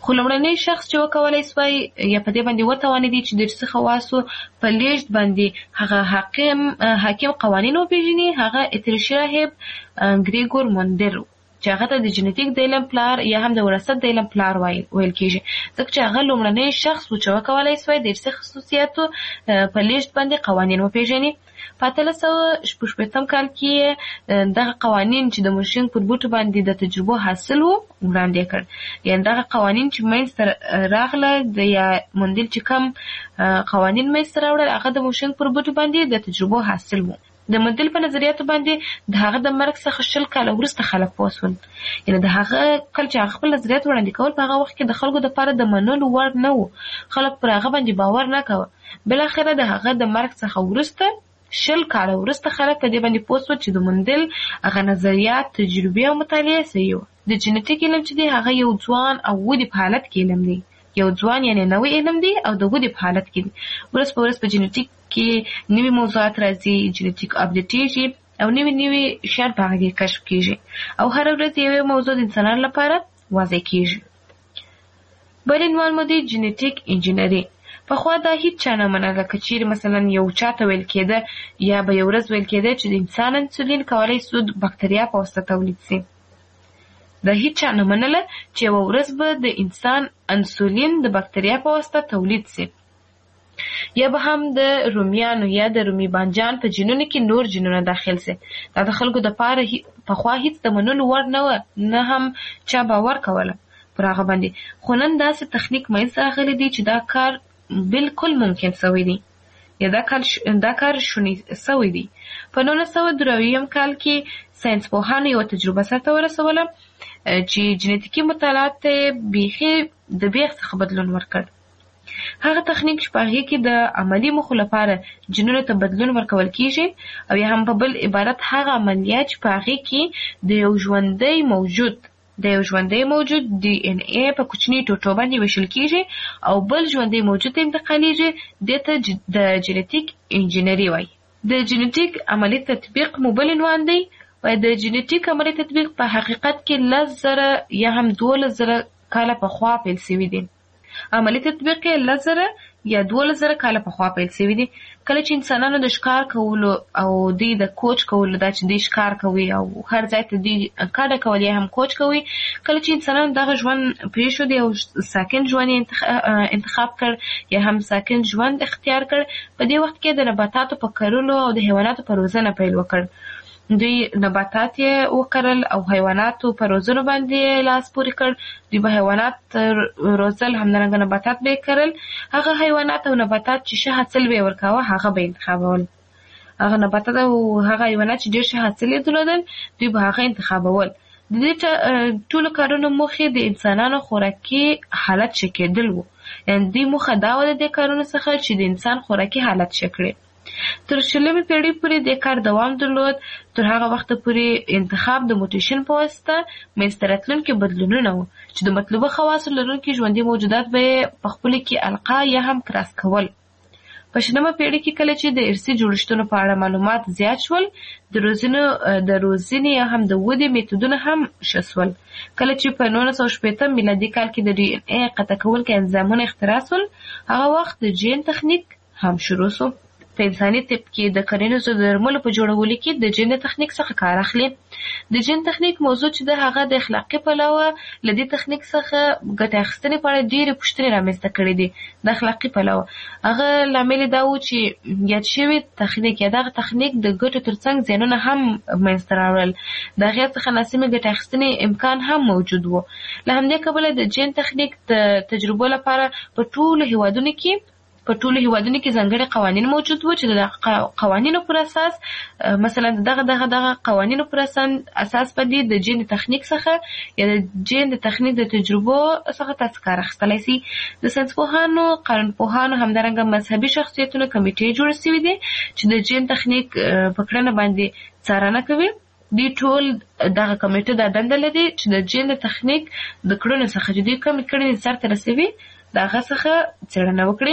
خو لومړنی شخص چې وکولای سوای یا په دې باندې وتوانېدی چې د جنسي خواصو په لیږد باندې هغه حاکم حاکم قوانین وپېژني هغه اتریشي راهب ګریګور موندر چې هغه ته د جنټیک د علم پلار یا هم د وراثت د علم پلار ویل کېږي ځکه چې هغه لومړنی شخص و چې وکولای سوای د جنسي خصوصیاتو په لیږد باندې قوانین وپېژني. په اتلس سوه شپږ شپېتم کال کې دغه قوانین چې د موشینګ پر بوټو باندې د تجربو حاصل وو وړاندې کړ یعنې دغه قوانین چې منځته راغله د یا موندل چې کوم قوانین منځته راوړل هغه د موشینګ پر بوټو باندې د تجربو حاصل وو. د موندل په نظریاتو باندې د هغه د مرګ څخه شل کاله وروسته خلک پوه شول یعنې د هغه کله چې هغه خپل نظریات وړاندې کول په هغه وخت کې د خلکو دپاره د منلو وړ نه وو خلک پر هغه باندې باور نه کوه بالاخره د هغه د مرګ څخه وروسته شل کاله وروسته خلک په دې باندې پوه شول چې د موندل هغه نظریات تجربې او مطالعې صحیح وو. د جنټیک علم چې دی هغه یو ځوان او ودې په حالت کې علم دی یو ځوان یعنې نوی علم دی او د ودې په حالت کې دی. ورځ په ورځ په جنټیک کې نوي موضوعات راځي جنټیک اپډیټېږي او نوي نوي شیان په هغه کې کشف کېږي او هره ورځ یوې موضوع د انسانانو لپاره واضح کېږي. بل عنوان مو دی جنټیک انجینري. پخوا دا هیڅ چا نه منله که چیرې مثلا یو چاته ویل کېده یا به یو ورځ ویل کېده چې د انسان انسولین کولی سو د بکتریا په واسطه تولید سي. دا هیڅ چا نه منله چې یوه ورځ به د انسان انسولین د بکتریا په واسطه تولید سي یا به هم د رومیانو یا د رومي بانجان په جینونو کې نور جینونه داخل سي. دا د خلکو دپاره پخوا هیڅ د منلو وړ نه وه نه هم چا باور کوله پر هغه باندې. خو نن داسې تخنیک منځته راغلی دی چې دا کار بالکل ممکن سوی دی یا دا کار دا کار شونی سوی دی. په نولس سوه درویم کال کې ساینس پوهانو یوه تجربه سرته ورسوله چې جنټیکي مطالعات ته بیخي د بیخ څخه بدلون ورکړ. هغه تخنیک چې په هغې کې د عملي موخو لپاره جنونو ته بدلون ورکول کېږي او یا هم په بل عبارت هغه عملیات چې په هغې کې د یو ژوندی موجود د یو ژوندی موجود ډي ان اے په کوچني ټوټو باندې ویشل کېږي او بل ژوندی موجود ته انتقالیږي دې ته د جنټیک انجینري وایي. د جنټیک عملي تطبیق مو بل عنوان دی. وایي د جنټیک عملي تطبیق په حقیقت کې لس زره یا هم دولس زره کاله پخوا پیل سوي دي. عملي تطبیق یې لس زره یا دولس زره کاله پخوا پیل سوي دي. کله چې انسانانو د ښکار کولو او دوی د کوچ کولو دا چې دوی ښکار کوي او هر ځای ته دوی کډه کول یا هم کوچ کوي کله چې انسانانو دغه ژوند پرېښود او ساکن ژوند یې انتخاب کړ یا هم ساکن ژوند اختیار کړ په دې وخت کې د نباتاتو په کرلو او د حیواناتو په روزنه پیل وکړ. دوی نباتات یې وکرل او حیواناتو په روزنو باندې لاس پورې کړ. دوی به حیوانات روزل همدارنګه نباتات به یې کرل. هغه حیوانات او نباتات چې ښه حاصل به یې ورکاوه هغه به یې انتخابول. هغه نباتات او هغه حیوانات چې ډېر ښه حاصل یې درلودل دوی به هغه انتخابول. د دې ټولو کارونو موخې د انسانانو خوراکي حالت ښه کېدل وو. یعنې دوی موخه دا وه د دې کارونو څخه چې د انسان خوراکي حالت ښه کړي. تر شلمې پېړۍ پورې د کار دوام درلود. تر هغه وخته پورې انتخاب د موټیشن په واسطه منځته راتلونکي بدلونونه وو چې د مطلوبه خواصو لرونکي ژوندي موجودات به یې په خپلو کې القا یا هم کراس کول. په شلمه پېړۍ کې کله چې د ارثي جوړښتونو په اړه معلومات زیات شول د روزنو د روزنې یا هم د ودې میتودونه هم ښه شول. کله چې په نولس سوه شپېتم میلادي کال کې د ډي ان اے قطع کوونکي انزایمونه اختراع شول هغه وخت د جین تخنیک هم شروع شو. په انساني طب کې د کرنیزو درملو په جوړولو کې د جین تخنیک څخه کار اخلي. د جین تخنیک موضوع چې د هغه د اخلاقي پلوه له دې تخنیک څخه ګټه اخیستنې په اړه ډېرې پوښتنې رامنځته کړې دي. د اخلاقي پلوه هغه لامل دا و چې یاد شوی تخنیک یا دغه تخنیک د ګټو ترڅنګ زیانونه هم منځته راوړل. د هغې څخه ناسمې ګټه اخیستنې امکان هم موجود و. له همدې کبله د جین تخنیک د تجربو لپاره په ټولو هېوادونو کې په ټولو هېوادونو کې ځانګړي قوانین موجود وو چې د قوانینو پر اساس مثلا دغه دغه دغه قوانینو پر اساس باندې د جین تخنیک څخه یا د جین د تخنیک د تجربو څخه تاسو کار اخیستلی سي. د ساینسپوهانو قانونپوهانو همدارنګه مذهبي شخصیتونو کمیټې جوړې سوي دي چې د جین تخنیک په کړنه باندې څارنه کوي. دوی ټول دغه کمیټه دا دنده لري چې د جین د تخنیک د کړنو څخه چې دوی کومې کړنې سرته رسوي د هغه څخه څېړنه وکړي.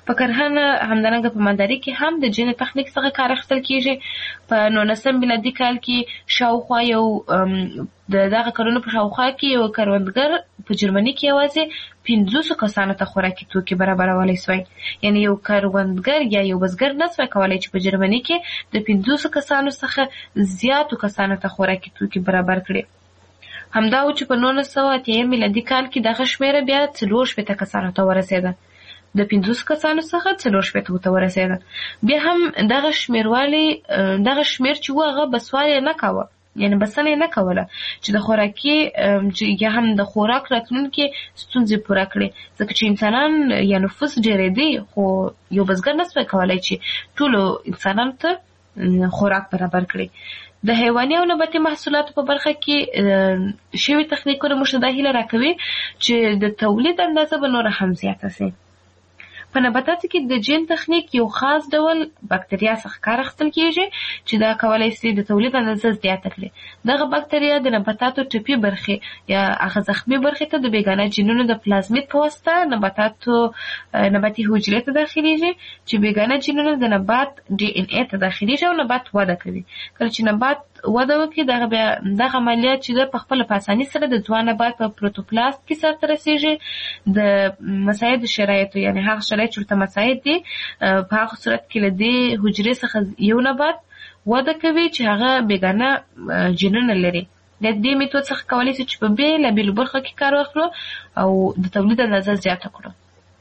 په کرهنه همدارنګه په مالدارۍ کې هم د جین تخنیک څخه کار اخیستل کیږي. په نولسم میلادي کال کې شاوخوا یو د دغه کلونو په شاوخوا کې یو کروندګر په جرمني کې یوازې پنځوسو کسانو ته خوراکي توکي برابرولی سوی. یعنی یو کروندګر یا یو بزګر نسوی کولی چې په جرمني کې د پنځوسو کسانو څخه زیاتو کسانو ته خوراکي توکي برابر کړي. همدا و چې په نولس سوه اتیا میلادي کال کې دغه شمیره بیا څلور شپېته کسانو ته ورسېده. د پنځوسو کسانو څخه څلور شپېتو ته ورسېده. بیا هم دغه شمیروالی دغه شمیر چې و هغه بسوالی نه کاوه، یعنی بسنه نه کوله چې د خوراکي یا هم د خوراک راتلونکي ستونزې پوره کړي، ځکه چې انسانان یا نفوس ډېرېدی خو یو بزګر نسوی کولی چې ټولو انسانانو ته خوراک برابر کړي. د حیواني او نباتي محصولاتو په برخه کې شوي تخنیکونه موږ ته دا هیله راکوي چې د تولید اندازه به نوره هم زیاته سي. په نباتاتو کې د جین تخنیک یو خاص ډول بکتریا څخه کار اخیستل کیږي چې دا کولی سي د تولید اندازه زیاته کړي. دغه بکتریا د نباتاتو ټپي برخې یا هغه زخمي برخې ته د بیګانه جینونو د پلازمید په واسطه نباتاتو نباتي حجرې ته داخلیږي چې بیګانه جینونه د نبات ډي ان اي ته داخلیږي او نبات وده کوي. کله چې نبات وده وکړي دغه بیا دغه عملیات چې د پخپله په اساني سره د ځوان نبات په پروتوپلاست کې سرته رسیږي. د مساعد شرایطو یعنی هغه شرایط چې ورته مساعد دي په هغه صورت کې له دې حجرې څخه یو نبات وده کوي چې هغه بیګانه جینونه لري. د دې میتود څخه کولی شي چې په بېلابېلو برخو کې کار واخلو او د تولید اندازه زیاته کړو.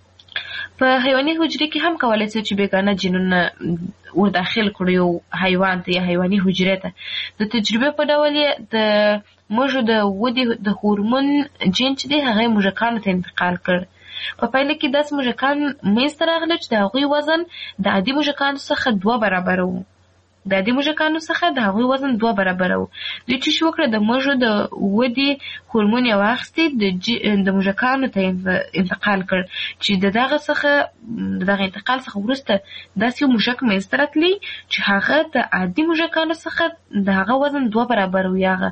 په حیواني حجرې کې هم کولی شي چې بیګانه جینونه ور داخل کړو یو حیوان ته یا حیواني حجرې ته. د تجربې په ډول یې د موږ د ودې د هورمون جین چې دی هغه موږکانو ته انتقال کړ. په پایله کې داسې موږکان منځته راغله چې د هغوی وزن د عادي موږکانو څخه دوه برابره و. د عادي موږکانو څخه د هغوی وزن دوه برابره و. دوی چې شو وکړه د موږو د ودې هورمون یې واخیستې د موږکانو ته انتقال کړ چې د دغه څخه د دغه انتقال څخه وروسته داسې یو موږک منځته راتلی چې هغه د عادي موږکانو څخه د هغه وزن دوه برابره و یا هغه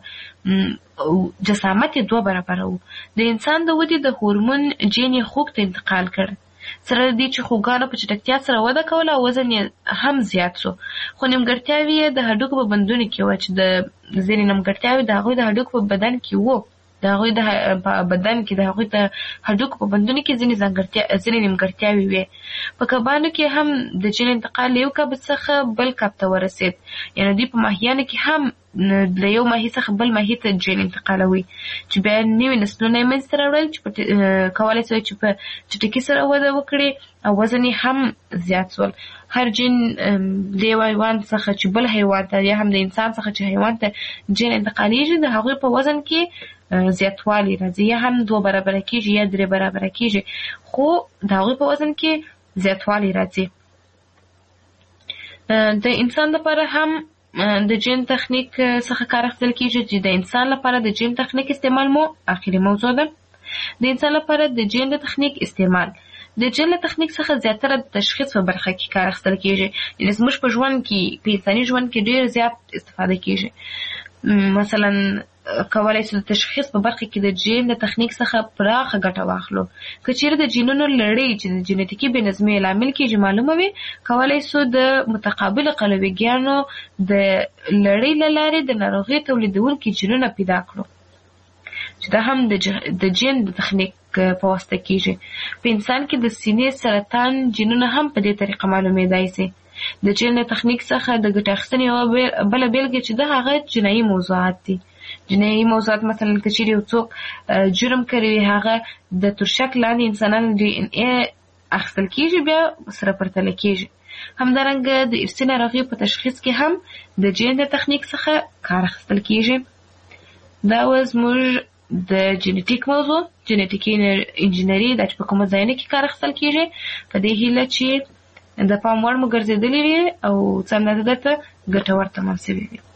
جسامت یې دوه برابره و. د انسان د ودې د هورمون جین یې خوږ ته انتقال کړ. سره دې چې خوږانو په چټکتیا سره وده کوله او وزن یې هم زیات سو. خو نیمګړتیاوې یې د هډوکو په بندونو کې وه چې د ځینې نیمګړتیاوې د هغوی د هډوکو په بدن کې وو. د هغوی د بدن کې د هغوی د هډوکو په بندونو کې ځینې ځانګړتیا ځینې نیمګړتیاوې وې. په کبانو کې هم د جین انتقال له یو کب څخه بل کب ته ورسېد. یعنې دوی په ماهیانو کې هم له یو ماهي څخه بل ماهي ته جین انتقالوي چې بیا نوي نسلونه یې منځته راوړل چې کولی شوی چې په چټکۍ سره وده وکړي او وزن یې هم زیات سول. هر جین له یو حیوان څخه چې بل حیوان ته یا هم د انسان څخه چې حیوان ته جین انتقالیږي د هغوی په وزن کې زیاتوالی راځي، یا هم دوه برابره کېږي یا درې برابره کېږي، خو د هغوی په وزن کې زیاتوالی راځي. د انسان لپاره هم د جین تخنیک څخه کار اخیستل کېږي چې د انسان لپاره د جین تخنیک استعمال مو آخري موضوع ده. د انسان لپاره د جین د تخنیک استعمال د جین له تخنیک څخه زیاتره د تشخیص په برخه کې کار اخیستل کېږي. یعنې زموږ په ژوند کې په انساني ژوند کې ډېر زیات استفاده کېږي. مثلا کولی شو د تشخیص په برخه کې د جین د تخنیک څخه پراخه ګټه واخلو. که چیرې د جینونو لړۍ چې د جینټیکي بې نظمۍ لامل کېږي معلومه وي، کولی شو د متقابل قلویګانو د لړۍ له لارې د ناروغۍ تولیدونکي جینونه پیدا کړو چې دا هم د جین د تخنیک په واسطه کېږي. په انسان کې د سینې سرطان جینونه هم په دې طریقه معلومېدای شي. د جین د تخنیک څخه د ګټې اخیستنې یوه بله بېلګه چې ده هغه جنایي موضوعات دي. جنایي موضوعات مثلا که چیرې یو څوک جرم کوي هغه د ترشک لاندې انسانانو ډي ان اي اخیستل کېږي بیا سره پرتله کېږي. همدارنګه د ارثي ناروغیو په تشخیص کې هم د جین د تخنیک څخه کار اخیستل کېږي. دا و زموږ د جنټیک موضوع، جنټیکي انجینري دا چې په کومو ځایونو کې کار اخیستل کېږي. په دې هیله چې د پام وړ مو ګرځېدلې وي او څنګه ده ته ګټور تمام شوي وي.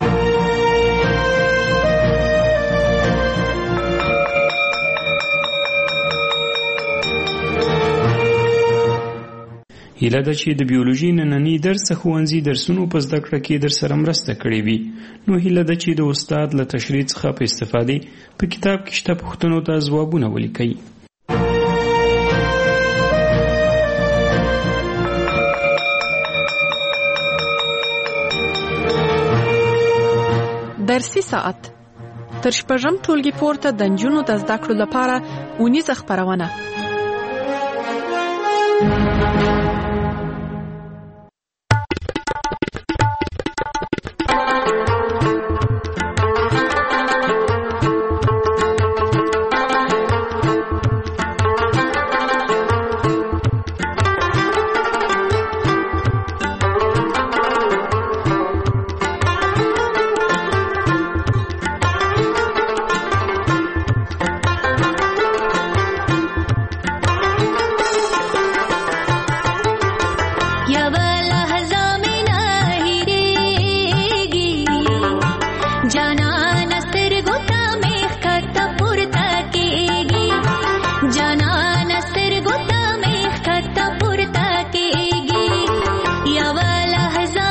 هیله ده چې د بیولوژي نننی درس ښوونځي درسونو په زده کړه کې در سره مرسته کړې وي. نو هیله ده چې د استاد له تشریح څخه په استفادې په کتاب کې شته پوښتنو ته ځوابونه ولیکئ. درسي ساعت تر شپږم ټولګي پورته د نجونو د زده کړو لپاره اونیزه خپرونه.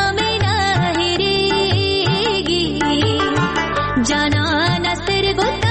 जाना न सिर गुता